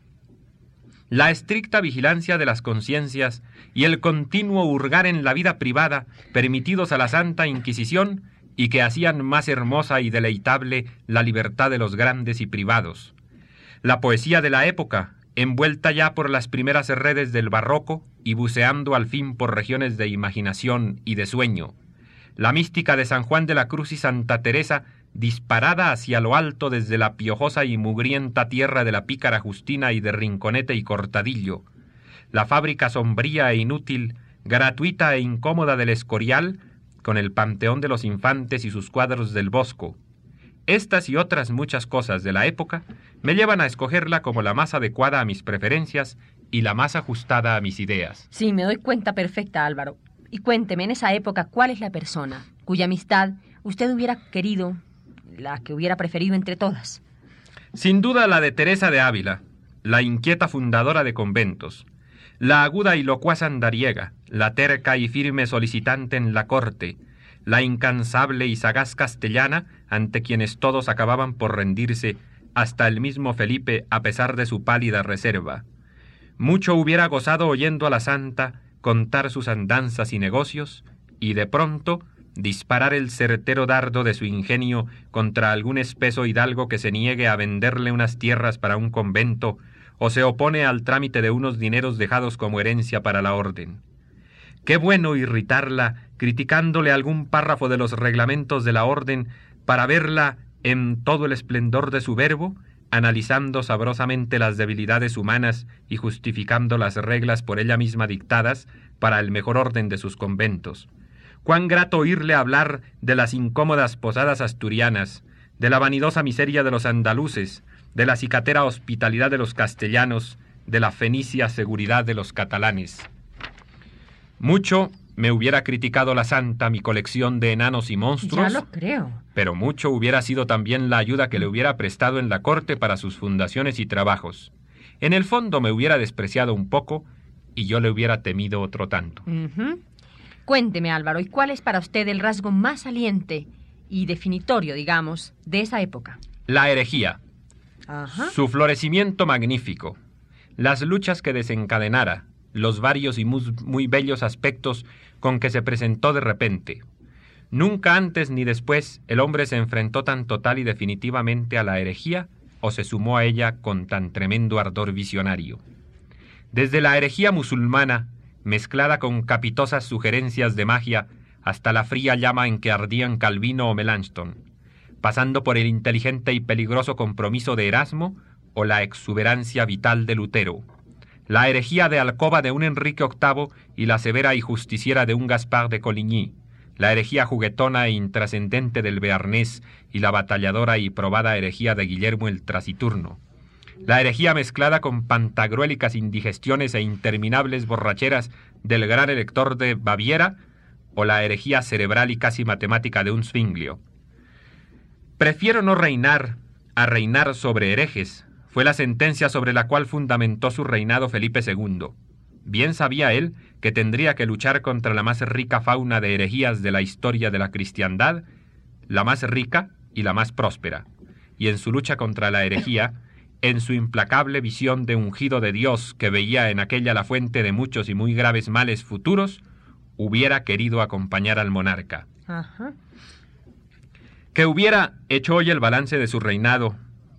Speaker 7: La estricta vigilancia de las conciencias y el continuo hurgar en la vida privada permitidos a la Santa Inquisición y que hacían más hermosa y deleitable la libertad de los grandes y privados. La poesía de la época, envuelta ya por las primeras redes del barroco y buceando al fin por regiones de imaginación y de sueño. La mística de San Juan de la Cruz y Santa Teresa, disparada hacia lo alto desde la piojosa y mugrienta tierra de la pícara Justina y de Rinconete y Cortadillo. La fábrica sombría e inútil, gratuita e incómoda del Escorial, con el Panteón de los Infantes y sus cuadros del Bosco. Estas y otras muchas cosas de la época me llevan a escogerla como la más adecuada a mis preferencias y la más ajustada a mis ideas.
Speaker 6: Sí, me doy cuenta perfecta, Álvaro. Y cuénteme, en esa época, ¿cuál es la persona cuya amistad usted hubiera querido, la que hubiera preferido entre todas?
Speaker 7: Sin duda la de Teresa de Ávila, la inquieta fundadora de conventos, la aguda y locuaz andariega, la terca y firme solicitante en la corte, la incansable y sagaz castellana ante quienes todos acababan por rendirse, hasta el mismo Felipe a pesar de su pálida reserva. Mucho hubiera gozado oyendo a la santa contar sus andanzas y negocios, y de pronto disparar el certero dardo de su ingenio contra algún espeso hidalgo que se niegue a venderle unas tierras para un convento, o se opone al trámite de unos dineros dejados como herencia para la orden. Qué bueno irritarla criticándole algún párrafo de los reglamentos de la orden para verla en todo el esplendor de su verbo, analizando sabrosamente las debilidades humanas y justificando las reglas por ella misma dictadas para el mejor orden de sus conventos. Cuán grato oírle hablar de las incómodas posadas asturianas, de la vanidosa miseria de los andaluces, de la cicatera hospitalidad de los castellanos, de la fenicia seguridad de los catalanes. Mucho me hubiera criticado la santa mi colección de enanos y monstruos.
Speaker 6: Ya lo creo.
Speaker 7: Pero mucho hubiera sido también la ayuda que le hubiera prestado en la corte para sus fundaciones y trabajos. En el fondo me hubiera despreciado un poco y yo le hubiera temido otro tanto.
Speaker 6: Cuénteme, Álvaro, ¿y cuál es para usted el rasgo más saliente y definitorio, digamos, de esa época?
Speaker 7: La herejía.
Speaker 6: Ajá.
Speaker 7: Su florecimiento magnífico. Las luchas que desencadenara, los varios y muy bellos aspectos con que se presentó de repente. Nunca antes ni después el hombre se enfrentó tan total y definitivamente a la herejía o se sumó a ella con tan tremendo ardor visionario. Desde la herejía musulmana, mezclada con capitosas sugerencias de magia, hasta la fría llama en que ardían Calvino o Melanchthon, pasando por el inteligente y peligroso compromiso de Erasmo o la exuberancia vital de Lutero, la herejía de alcoba de un Enrique VIII y la severa y justiciera de un Gaspar de Coligny, la herejía juguetona e intrascendente del Bearnés y la batalladora y probada herejía de Guillermo el Taciturno, la herejía mezclada con pantagruélicas indigestiones e interminables borracheras del gran elector de Baviera, o la herejía cerebral y casi matemática de un Zwinglio. Prefiero no reinar a reinar sobre herejes, fue la sentencia sobre la cual fundamentó su reinado Felipe II. Bien sabía él que tendría que luchar contra la más rica fauna de herejías de la historia de la cristiandad, la más rica y la más próspera, y en su lucha contra la herejía, en su implacable visión de ungido de Dios que veía en aquella la fuente de muchos y muy graves males futuros, hubiera querido acompañar al monarca.
Speaker 6: Ajá.
Speaker 7: Que hubiera hecho hoy el balance de su reinado,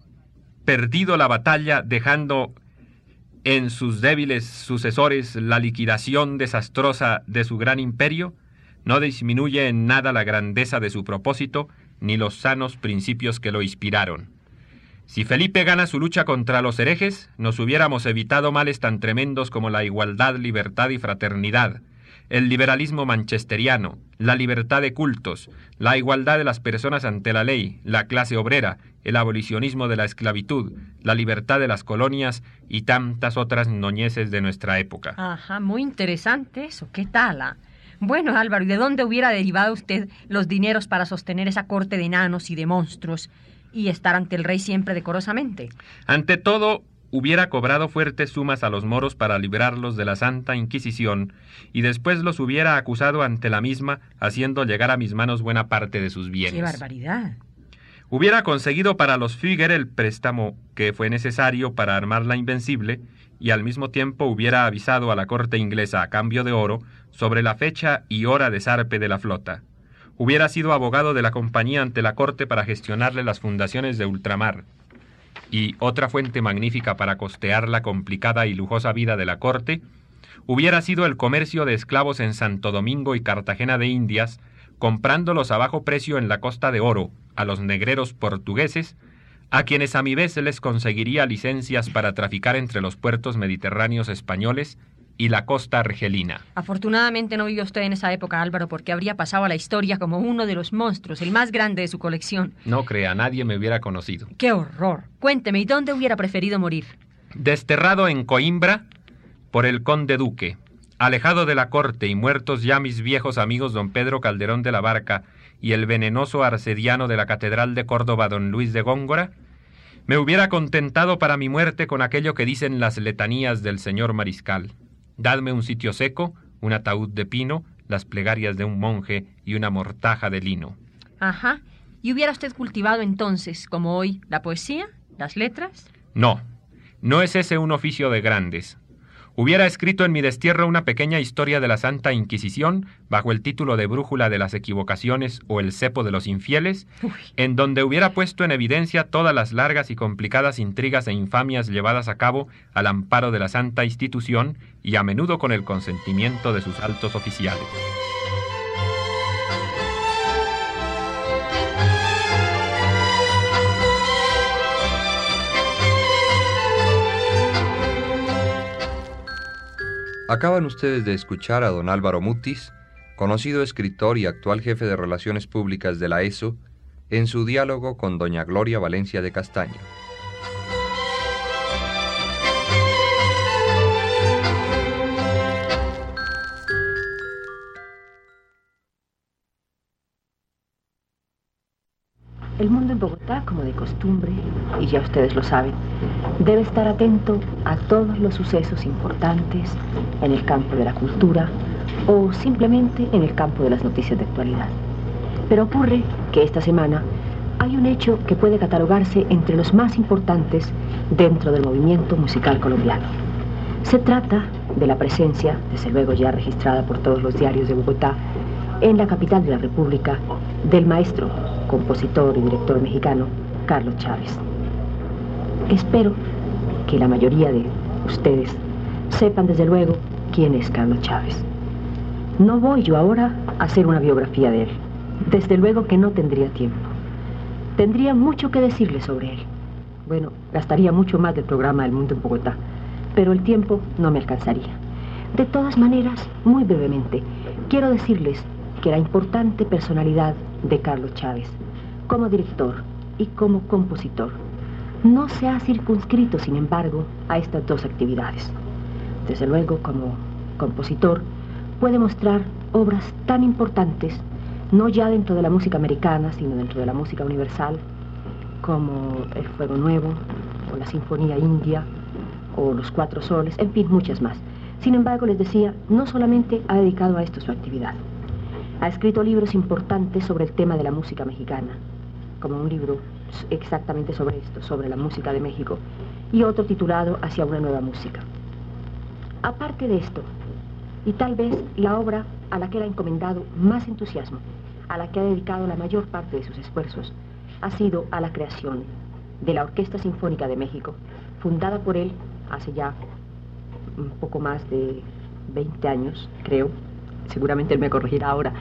Speaker 7: perdido la batalla dejando en sus débiles sucesores la liquidación desastrosa de su gran imperio, no disminuye en nada la grandeza de su propósito ni los sanos principios que lo inspiraron. Si Felipe gana su lucha contra los herejes, nos hubiéramos evitado males tan tremendos como la igualdad, libertad y fraternidad, el liberalismo manchesteriano, la libertad de cultos, la igualdad de las personas ante la ley, la clase obrera, el abolicionismo de la esclavitud, la libertad de las colonias y tantas otras noñeces de nuestra época.
Speaker 6: Ajá, muy interesante eso. ¿Qué tal? Bueno, Álvaro, ¿y de dónde hubiera derivado usted los dineros para sostener esa corte de enanos y de monstruos y estar ante el rey siempre decorosamente?
Speaker 7: Ante todo, hubiera cobrado fuertes sumas a los moros para librarlos de la Santa Inquisición y después los hubiera acusado ante la misma, haciendo llegar a mis manos buena parte de sus bienes.
Speaker 6: ¡Qué barbaridad!
Speaker 7: Hubiera conseguido para los Führer el préstamo que fue necesario para armar la Invencible y al mismo tiempo hubiera avisado a la corte inglesa a cambio de oro sobre la fecha y hora de zarpe de la flota. Hubiera sido abogado de la compañía ante la corte para gestionarle las fundaciones de ultramar. Y otra fuente magnífica para costear la complicada y lujosa vida de la corte, hubiera sido el comercio de esclavos en Santo Domingo y Cartagena de Indias, comprándolos a bajo precio en la Costa de Oro a los negreros portugueses, a quienes a mi vez les conseguiría licencias para traficar entre los puertos mediterráneos españoles y la costa argelina.
Speaker 6: Afortunadamente no vivió usted en esa época, Álvaro, porque habría pasado a la historia como uno de los monstruos, el más grande de su colección.
Speaker 7: No crea, nadie me hubiera conocido.
Speaker 6: ¡Qué horror! Cuénteme, ¿y dónde hubiera preferido morir?
Speaker 7: Desterrado en Coimbra por el conde duque, alejado de la corte y muertos ya mis viejos amigos don Pedro Calderón de la Barca y el venenoso arcediano de la Catedral de Córdoba don Luis de Góngora, me hubiera contentado para mi muerte con aquello que dicen las letanías del señor mariscal. Dadme un sitio seco, un ataúd de pino, las plegarias de un monje y una mortaja de lino.
Speaker 6: Ajá. ¿Y hubiera usted cultivado entonces, como hoy, la poesía, las letras?
Speaker 7: No, no es ese un oficio de grandes. Hubiera escrito en mi destierro una pequeña historia de la Santa Inquisición bajo el título de Brújula de las Equivocaciones o El cepo de los infieles, en donde hubiera puesto en evidencia todas las largas y complicadas intrigas e infamias llevadas a cabo al amparo de la Santa Institución y a menudo con el consentimiento de sus altos oficiales.
Speaker 5: Acaban ustedes de escuchar a don Álvaro Mutis, conocido escritor y actual jefe de Relaciones Públicas de la ESO, en su diálogo con doña Gloria Valencia de Castaño.
Speaker 8: El mundo en Bogotá, como de costumbre, y ya ustedes lo saben, debe estar atento a todos los sucesos importantes en el campo de la cultura o simplemente en el campo de las noticias de actualidad. Pero ocurre que esta semana hay un hecho que puede catalogarse entre los más importantes dentro del movimiento musical colombiano. Se trata de la presencia, desde luego ya registrada por todos los diarios de Bogotá, en la capital de la República, del maestro, compositor y director mexicano, Carlos Chávez. Espero que la mayoría de ustedes sepan desde luego quién es Carlos Chávez. No voy yo ahora a hacer una biografía de él. Desde luego que no tendría tiempo. Tendría mucho que decirles sobre él. bueno, gastaría mucho más del programa El Mundo en Bogotá, pero el tiempo no me alcanzaría. De todas maneras, muy brevemente, quiero decirles que la importante personalidad de Carlos Chávez, como director y como compositor, no se ha circunscrito, sin embargo, a estas dos actividades. Desde luego, como compositor, puede mostrar obras tan importantes, no ya dentro de la música americana, sino dentro de la música universal, como El Fuego Nuevo, o la Sinfonía India, o Los Cuatro Soles, en fin, muchas más. Sin embargo, les decía, no solamente ha dedicado a esto su actividad. Ha escrito libros importantes sobre el tema de la música mexicana, como un libro exactamente sobre esto, sobre la música de México, y otro titulado Hacia una nueva música. Aparte de esto, y tal vez la obra a la que él ha encomendado más entusiasmo, a la que ha dedicado la mayor parte de sus esfuerzos, ha sido a la creación de la Orquesta Sinfónica de México, fundada por él hace ya un poco más de 20 años, creo, seguramente él me corregirá ahora,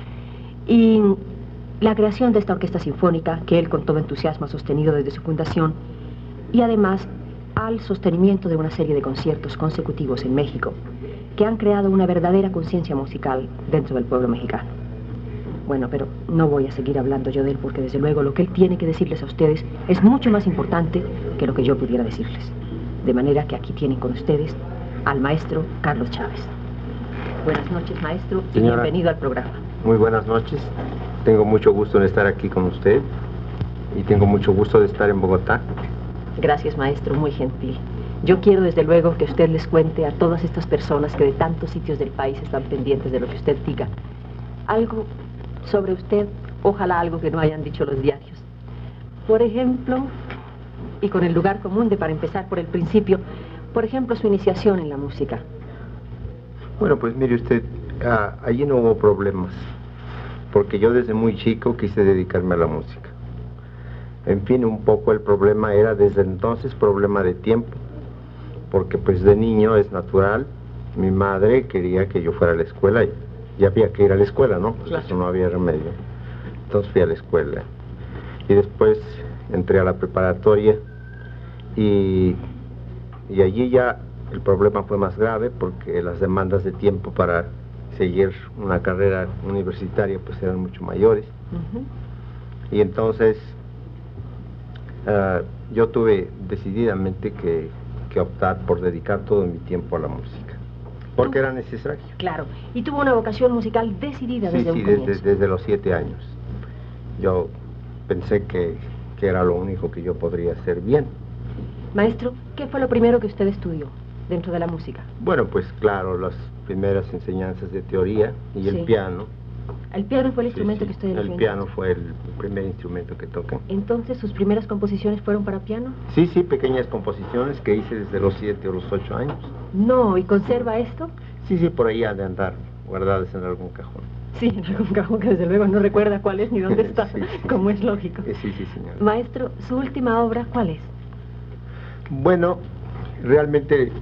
Speaker 8: y la creación de esta orquesta sinfónica, que él con todo entusiasmo ha sostenido desde su fundación, y además al sostenimiento de una serie de conciertos consecutivos en México, que han creado una verdadera conciencia musical dentro del pueblo mexicano. Bueno, pero no voy a seguir hablando yo de él, porque desde luego lo que él tiene que decirles a ustedes es mucho más importante que lo que yo pudiera decirles. De manera que aquí tienen con ustedes al maestro Carlos Chávez. Buenas noches, maestro, y
Speaker 9: Señora,
Speaker 8: bienvenido al programa.
Speaker 9: Muy buenas noches. Tengo mucho gusto en estar aquí con usted y tengo mucho gusto de estar en Bogotá.
Speaker 8: Gracias, maestro, muy gentil. Yo quiero desde luego que usted les cuente a todas estas personas que de tantos sitios del país están pendientes de lo que usted diga algo sobre usted, ojalá algo que no hayan dicho los diarios. Por ejemplo, y con el lugar común de para empezar por el principio, por ejemplo, su iniciación en la música.
Speaker 9: Bueno, pues mire usted, allí no hubo problemas, porque yo desde muy chico quise dedicarme a la música. En fin, un poco el problema era desde entonces problema de tiempo, porque pues de niño es natural, mi madre quería que yo fuera a la escuela y había que ir a la escuela, ¿no? Pues claro. Eso no había remedio. Entonces fui a la escuela y después entré a la preparatoria y allí ya el problema fue más grave porque las demandas de tiempo para seguir una carrera universitaria pues eran mucho mayores. Y entonces yo tuve decididamente que optar por dedicar todo mi tiempo a la música, porque era necesario.
Speaker 8: Claro, y tuvo una vocación musical decidida desde un comienzo.
Speaker 9: Desde los 7 años. Yo pensé que era lo único que yo podría hacer bien.
Speaker 8: Maestro, ¿qué fue lo primero que usted estudió dentro de la música?
Speaker 9: Bueno, pues claro, las primeras enseñanzas de teoría y el piano.
Speaker 8: ¿El piano fue el instrumento que usted eligió?
Speaker 9: El piano fue el primer instrumento que toqué.
Speaker 8: ¿Entonces sus primeras composiciones fueron para piano?
Speaker 9: Sí, pequeñas composiciones que hice desde los 7 o los 8 años.
Speaker 8: No, ¿y conserva esto?
Speaker 9: Sí, por ahí ha de andar, guardadas en algún cajón.
Speaker 8: Sí, en algún cajón que desde luego no recuerda cuál es ni dónde está, como es lógico.
Speaker 9: Sí, señor.
Speaker 8: Maestro, ¿su última obra cuál es?
Speaker 9: Bueno, realmente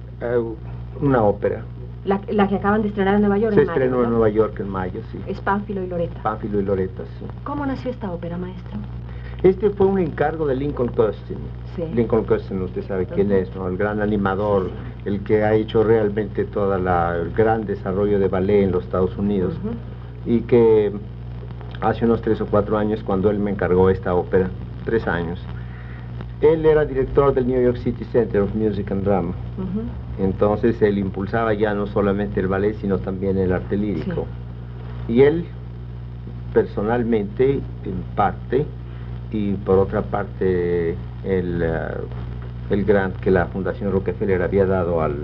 Speaker 9: una ópera.
Speaker 8: La que acaban de estrenar en Nueva York.
Speaker 9: Se estrenó en Nueva York en mayo, sí.
Speaker 8: Es Pánfilo y Loretta.
Speaker 9: Pánfilo y Loretta, sí.
Speaker 8: ¿Cómo nació esta ópera, maestro?
Speaker 9: Este fue un encargo de Lincoln Custin.
Speaker 8: Sí.
Speaker 9: Lincoln Custin, usted sabe quién es, ¿no? El gran animador, el que ha hecho realmente todo el gran desarrollo de ballet en los Estados Unidos. Y que hace unos 3 o 4 años, cuando él me encargó esta ópera, 3 años, él era director del New York City Center of Music and Drama. Entonces él impulsaba ya no solamente el ballet, sino también el arte lírico. Y él, personalmente, en parte, y por otra parte, el grant que la Fundación Rockefeller había dado al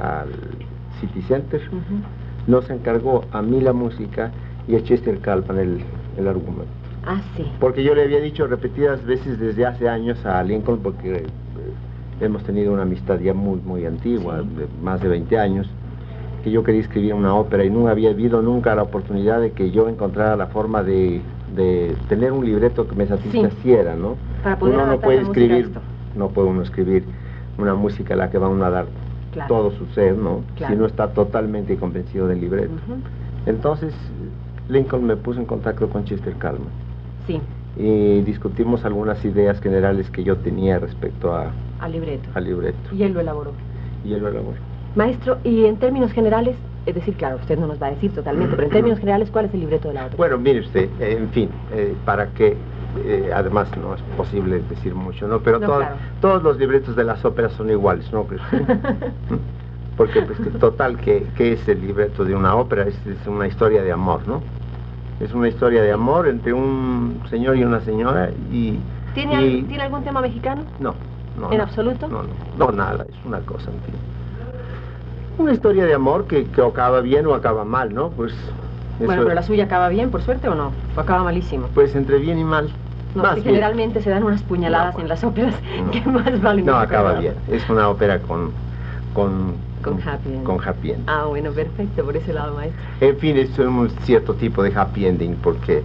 Speaker 9: City Center, nos encargó a mí la música y a Chester Kalman el argumento.
Speaker 8: Ah, sí.
Speaker 9: Porque yo le había dicho repetidas veces desde hace años a Lincoln, porque hemos tenido una amistad ya muy antigua, de más de 20 años, que yo quería escribir una ópera y no había habido nunca la oportunidad de que yo encontrara la forma de tener un libreto que me satisfaciera, ¿no?
Speaker 8: Para poder
Speaker 9: uno no puede escribir, no puede uno escribir una música a la que va uno a dar todo su ser, ¿no? Si no está totalmente convencido del libreto. Entonces Lincoln me puso en contacto con Chester Kalman.
Speaker 8: Sí.
Speaker 9: y discutimos algunas ideas generales que yo tenía respecto
Speaker 8: al libreto.
Speaker 9: Al libreto.
Speaker 8: Y él lo elaboró.
Speaker 9: Y él lo elaboró.
Speaker 8: Maestro, y en términos generales, es decir, claro, usted no nos va a decir totalmente, pero en términos generales, ¿cuál es el libreto de la ópera?
Speaker 9: Bueno, mire usted, en fin, para que, además no es posible decir mucho, ¿no? Pero
Speaker 8: no, claro.
Speaker 9: Todos los libretos de las óperas son iguales, ¿no? Porque, pues, total, ¿qué es el libreto de una ópera? Es una historia de amor, ¿no? Es una historia de amor entre un señor y una señora y...
Speaker 8: ¿Tiene algún tema mexicano?
Speaker 9: No.
Speaker 8: ¿En absoluto?
Speaker 9: No, nada, es una cosa, en fin. Una historia de amor que acaba bien o acaba mal, ¿no? Pues...
Speaker 8: Bueno, pero la suya acaba bien, por suerte, ¿o no? ¿O acaba malísimo?
Speaker 9: Pues entre bien y mal.
Speaker 8: No, que generalmente se dan unas puñaladas en las óperas que más valen.
Speaker 9: No, acaba bien. Es una ópera con
Speaker 8: happy ending.
Speaker 9: Con happy ending.
Speaker 8: Ah, bueno, perfecto, por ese lado, maestro.
Speaker 9: En fin, es un cierto tipo de happy ending, porque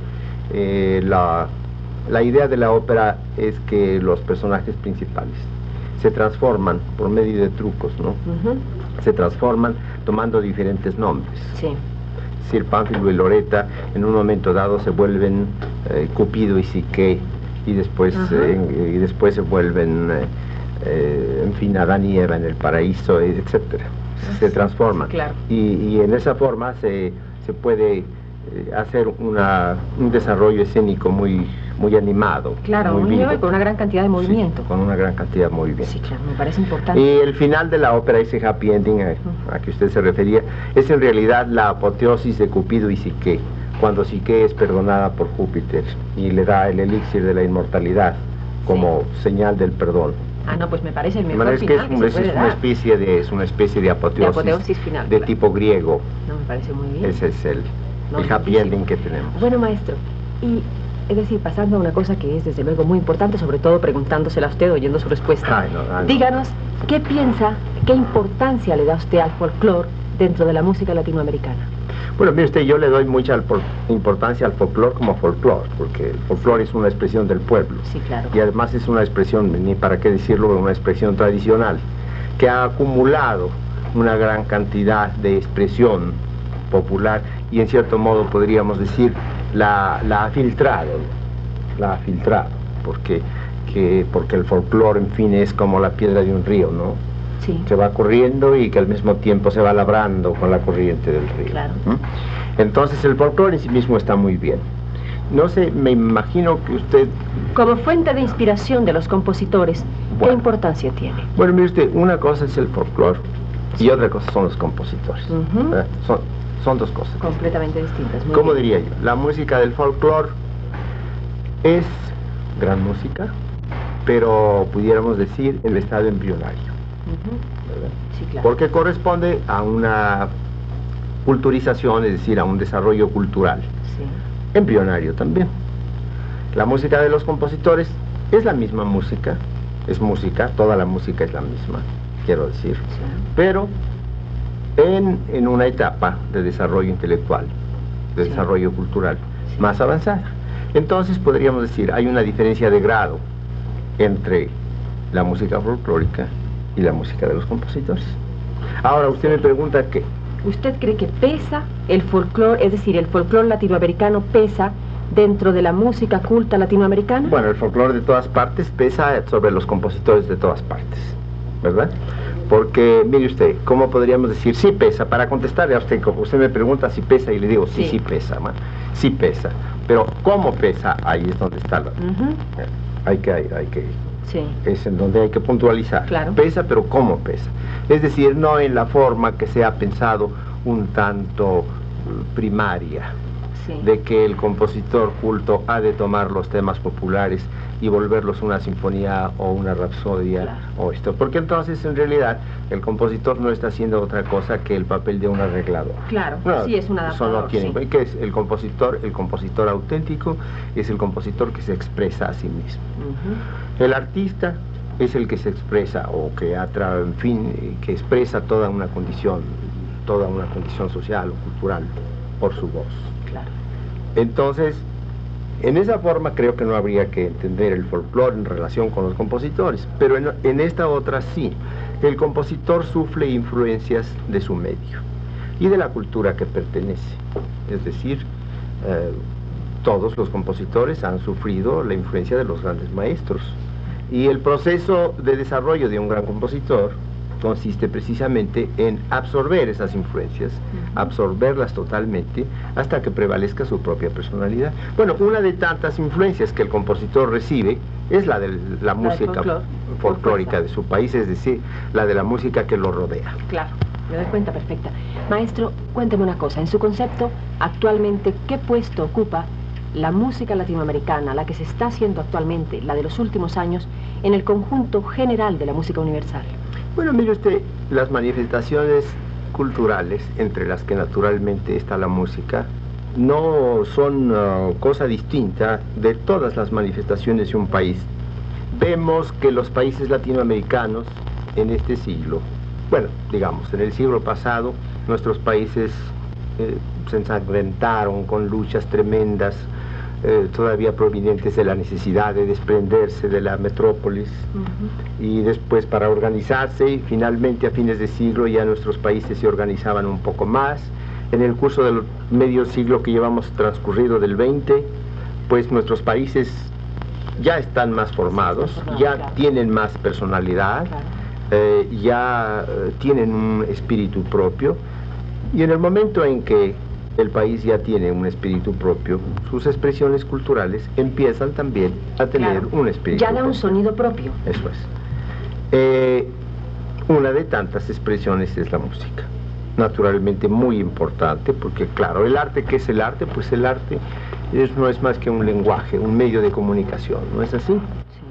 Speaker 9: la idea de la ópera es que los personajes principales se transforman por medio de trucos, ¿no? Se transforman tomando diferentes nombres.
Speaker 8: Sí.
Speaker 9: Sir Pánfilo y Loretta en un momento dado se vuelven Cupido y Psique, y después se vuelven en fin, Adán y Eva en el paraíso, etcétera. Se transforman.
Speaker 8: Claro.
Speaker 9: Y en esa forma se puede hacer un desarrollo escénico muy animado.
Speaker 8: Claro, muy vivo y con una gran cantidad de movimiento.
Speaker 9: Sí, con una gran cantidad de movimiento.
Speaker 8: Sí, claro, me parece importante.
Speaker 9: Y el final de la ópera, ese happy ending a que usted se refería, es en realidad la apoteosis de Cupido y Psique, cuando Psique es perdonada por Júpiter y le da el elixir de la inmortalidad como señal del perdón.
Speaker 8: Ah, no, pues me parece el mejor
Speaker 9: es
Speaker 8: final que se puede dar.
Speaker 9: Es una especie de apoteosis
Speaker 8: final,
Speaker 9: de tipo griego.
Speaker 8: No, me parece muy bien.
Speaker 9: Ese es el happy ending que tenemos.
Speaker 8: Bueno, maestro, y es decir, pasando a una cosa que es desde luego muy importante, sobre todo preguntándosela a usted, oyendo su respuesta. Díganos, ¿qué piensa, qué importancia le da usted al folclore dentro de la música latinoamericana?
Speaker 9: Bueno, mire usted, yo le doy mucha importancia al folclore como folclore, porque el folclore es una expresión del pueblo.
Speaker 8: Sí, claro.
Speaker 9: Y además es una expresión, ni para qué decirlo, una expresión tradicional, que ha acumulado una gran cantidad de expresión popular y en cierto modo podríamos decir la ha filtrado, porque el folclore, en fin, es como la piedra de un río, ¿no?
Speaker 8: Sí.
Speaker 9: Que va corriendo y que al mismo tiempo se va labrando con la corriente del río.
Speaker 8: Claro.
Speaker 9: Entonces el folclore en sí mismo está muy bien. No sé, me imagino que usted...
Speaker 8: Como fuente de inspiración de los compositores, ¿qué importancia tiene?
Speaker 9: Bueno, mire usted, una cosa es el folclore y otra cosa son los compositores. Son dos cosas
Speaker 8: completamente distintas.
Speaker 9: ¿Cómo diría yo? La música del folclore es gran música, pero pudiéramos decir el estado embrionario.
Speaker 8: Sí, claro.
Speaker 9: Porque corresponde a una culturización, es decir, a un desarrollo cultural.
Speaker 8: Sí.
Speaker 9: Embrionario también. La música de los compositores es la misma música, es música, toda la música es la misma, quiero decir, pero en una etapa de desarrollo intelectual, de desarrollo cultural más avanzada. Entonces podríamos decir, hay una diferencia de grado entre la música folclórica y la música de los compositores. Ahora usted me pregunta qué.
Speaker 8: ¿Usted cree que pesa el folclore, es decir, el folclore latinoamericano pesa dentro de la música culta latinoamericana?
Speaker 9: Bueno, el folclore de todas partes pesa sobre los compositores de todas partes, ¿verdad? Porque, mire usted, ¿cómo podríamos decir? Sí pesa. Para contestarle a usted, como usted me pregunta si pesa, y le digo, sí pesa, man. Sí pesa. Pero, ¿cómo pesa? Ahí es donde está la... Hay que
Speaker 8: Sí.
Speaker 9: Es en donde hay que puntualizar.
Speaker 8: Claro.
Speaker 9: Pesa, pero ¿cómo pesa? Es decir, no en la forma que se ha pensado un tanto primaria, de que el compositor culto ha de tomar los temas populares y volverlos una sinfonía o una rapsodia o esto, porque entonces en realidad el compositor no está haciendo otra cosa que el papel de un arreglador.
Speaker 8: Claro, sí, es un adaptador.
Speaker 9: ¿Qué es el compositor? El compositor auténtico es el compositor que se expresa a sí mismo. El artista es el que se expresa o que en fin, que expresa toda una condición social o cultural por su voz.
Speaker 8: Claro.
Speaker 9: Entonces, en esa forma creo que no habría que entender el folclore en relación con los compositores, pero en esta otra sí. El compositor sufre influencias de su medio y de la cultura que pertenece. Es decir, todos los compositores han sufrido la influencia de los grandes maestros. Y el proceso de desarrollo de un gran compositor consiste precisamente en absorber esas influencias, absorberlas totalmente, hasta que prevalezca su propia personalidad. Bueno, una de tantas influencias que el compositor recibe es la de la música folclórica de su país, es decir, la de la música que lo rodea.
Speaker 8: Claro, me doy cuenta perfecta. Maestro, cuénteme una cosa. En su concepto, actualmente, ¿qué puesto ocupa la música latinoamericana, la que se está haciendo actualmente, la de los últimos años, en el conjunto general de la música universal?
Speaker 9: Bueno, mire usted, las manifestaciones culturales, entre las que naturalmente está la música, no son cosa distinta de todas las manifestaciones de un país. Vemos que los países latinoamericanos en este siglo, bueno, digamos, en el siglo pasado, nuestros países se ensangrentaron con luchas tremendas, todavía provenientes de la necesidad de desprenderse de la metrópolis, y después para organizarse, y finalmente a fines de siglo ya nuestros países se organizaban un poco más. En el curso del medio siglo que llevamos transcurrido del 20, pues nuestros países ya están más formados, ya tienen más personalidad, ya tienen un espíritu propio, y en el momento en que el país ya tiene un espíritu propio, sus expresiones culturales empiezan también a tener un espíritu
Speaker 8: propio. Ya da un sonido propio.
Speaker 9: Eso es. Una de tantas expresiones es la música. Naturalmente muy importante, porque claro, el arte, ¿qué es el arte? Pues el arte no es más que un lenguaje, un medio de comunicación, ¿no es así?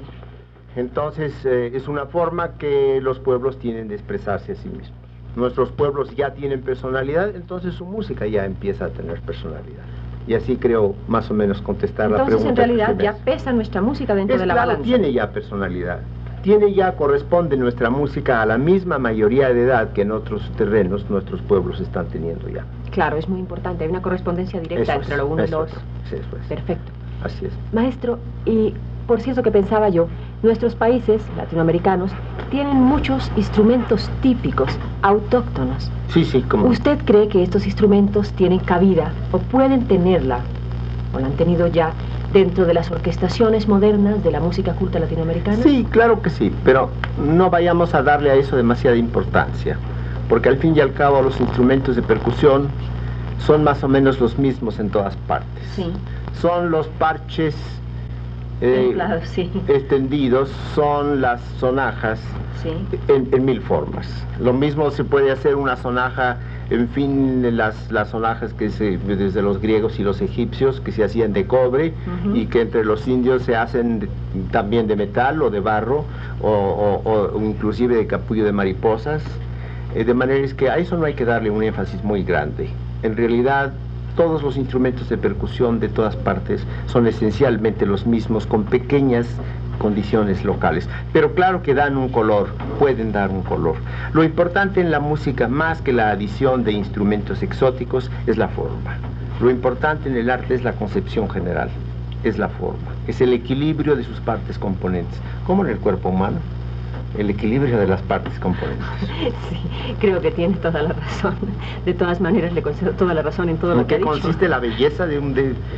Speaker 9: Sí. Entonces, es una forma que los pueblos tienen de expresarse a sí mismos. Nuestros pueblos ya tienen personalidad, entonces su música ya empieza a tener personalidad. Y así creo más o menos contestar la pregunta.
Speaker 8: Entonces, en realidad, ya pesa nuestra música dentro de la balanza.
Speaker 9: Tiene ya personalidad. Corresponde nuestra música a la misma mayoría de edad que en otros terrenos nuestros pueblos están teniendo ya.
Speaker 8: Claro, es muy importante, hay una correspondencia directa entre lo uno y lo otro.
Speaker 9: Eso es.
Speaker 8: Perfecto.
Speaker 9: Así es.
Speaker 8: Maestro, y por cierto que pensaba yo, nuestros países latinoamericanos tienen muchos instrumentos típicos, autóctonos.
Speaker 9: Sí, como...
Speaker 8: ¿Usted cree que estos instrumentos tienen cabida o pueden tenerla, o la han tenido ya, dentro de las orquestaciones modernas de la música culta latinoamericana?
Speaker 9: Sí, claro que sí, pero no vayamos a darle a eso demasiada importancia, porque al fin y al cabo los instrumentos de percusión son más o menos los mismos en todas partes.
Speaker 8: Sí.
Speaker 9: Son los parches
Speaker 8: claro, sí,
Speaker 9: extendidos, son las sonajas,
Speaker 8: sí,
Speaker 9: en mil formas. Lo mismo se puede hacer una sonaja, en fin, las sonajas que desde los griegos y los egipcios, que se hacían de cobre, y que entre los indios se hacen también de metal o de barro, o inclusive de capullo de mariposas, de manera que a eso no hay que darle un énfasis muy grande. En realidad, todos los instrumentos de percusión de todas partes son esencialmente los mismos, con pequeñas condiciones locales, pero claro que dan un color, pueden dar un color. Lo importante en la música, más que la adición de instrumentos exóticos, es la forma. Lo importante en el arte es la concepción general, es la forma, es el equilibrio de sus partes componentes, como en el cuerpo humano, el equilibrio de las partes componentes.
Speaker 8: Sí, creo que tiene toda la razón. De todas maneras, le concedo toda la razón en todo lo que ha dicho.
Speaker 9: ¿En qué consiste la belleza en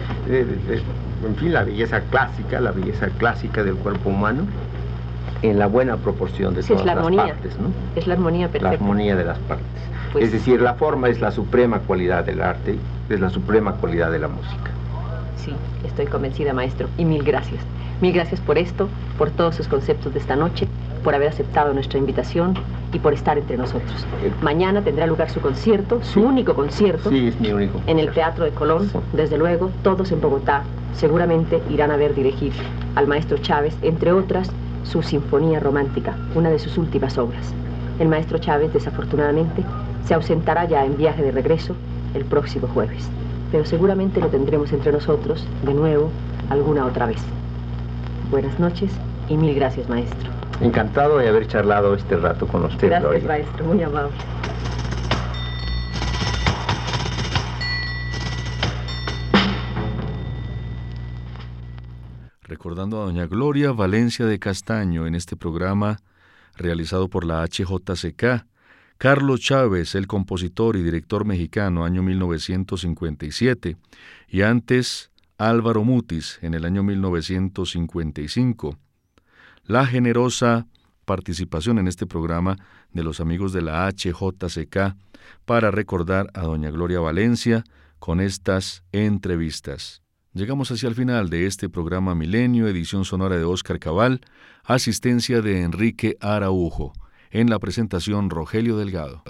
Speaker 9: fin, la belleza clásica del cuerpo humano? En la buena proporción de todas las partes, ¿no?
Speaker 8: Es la armonía perfecta.
Speaker 9: La armonía de las partes. Pues, es decir, la forma es la suprema cualidad del arte, es la suprema cualidad de la música.
Speaker 8: Sí, estoy convencida, maestro, y mil gracias. Mil gracias por esto, por todos sus conceptos de esta noche, por haber aceptado nuestra invitación y por estar entre nosotros. Mañana tendrá lugar su concierto, su único concierto.
Speaker 9: Sí, es mi único.
Speaker 8: En el Teatro de Colón, desde luego, todos en Bogotá seguramente irán a ver dirigir al maestro Chávez, entre otras, su Sinfonía Romántica, una de sus últimas obras. El maestro Chávez, desafortunadamente, se ausentará ya en viaje de regreso el próximo jueves, pero seguramente lo tendremos entre nosotros de nuevo alguna otra vez. Buenas noches y mil gracias, maestro.
Speaker 9: Encantado de haber charlado este rato con usted,
Speaker 8: Gracias,
Speaker 9: Gloria.
Speaker 8: maestro, muy amable.
Speaker 3: Recordando a doña Gloria Valencia de Castaño en este programa realizado por la HJCK, Carlos Chávez, el compositor y director mexicano, año 1957, y antes Álvaro Mutis en el año 1955. La generosa participación en este programa de los amigos de la HJCK para recordar a doña Gloria Valencia con estas entrevistas. Llegamos hacia el final de este programa Milenio, edición sonora de Óscar Cabal, asistencia de Enrique Araujo. En la presentación, Rogelio Delgado.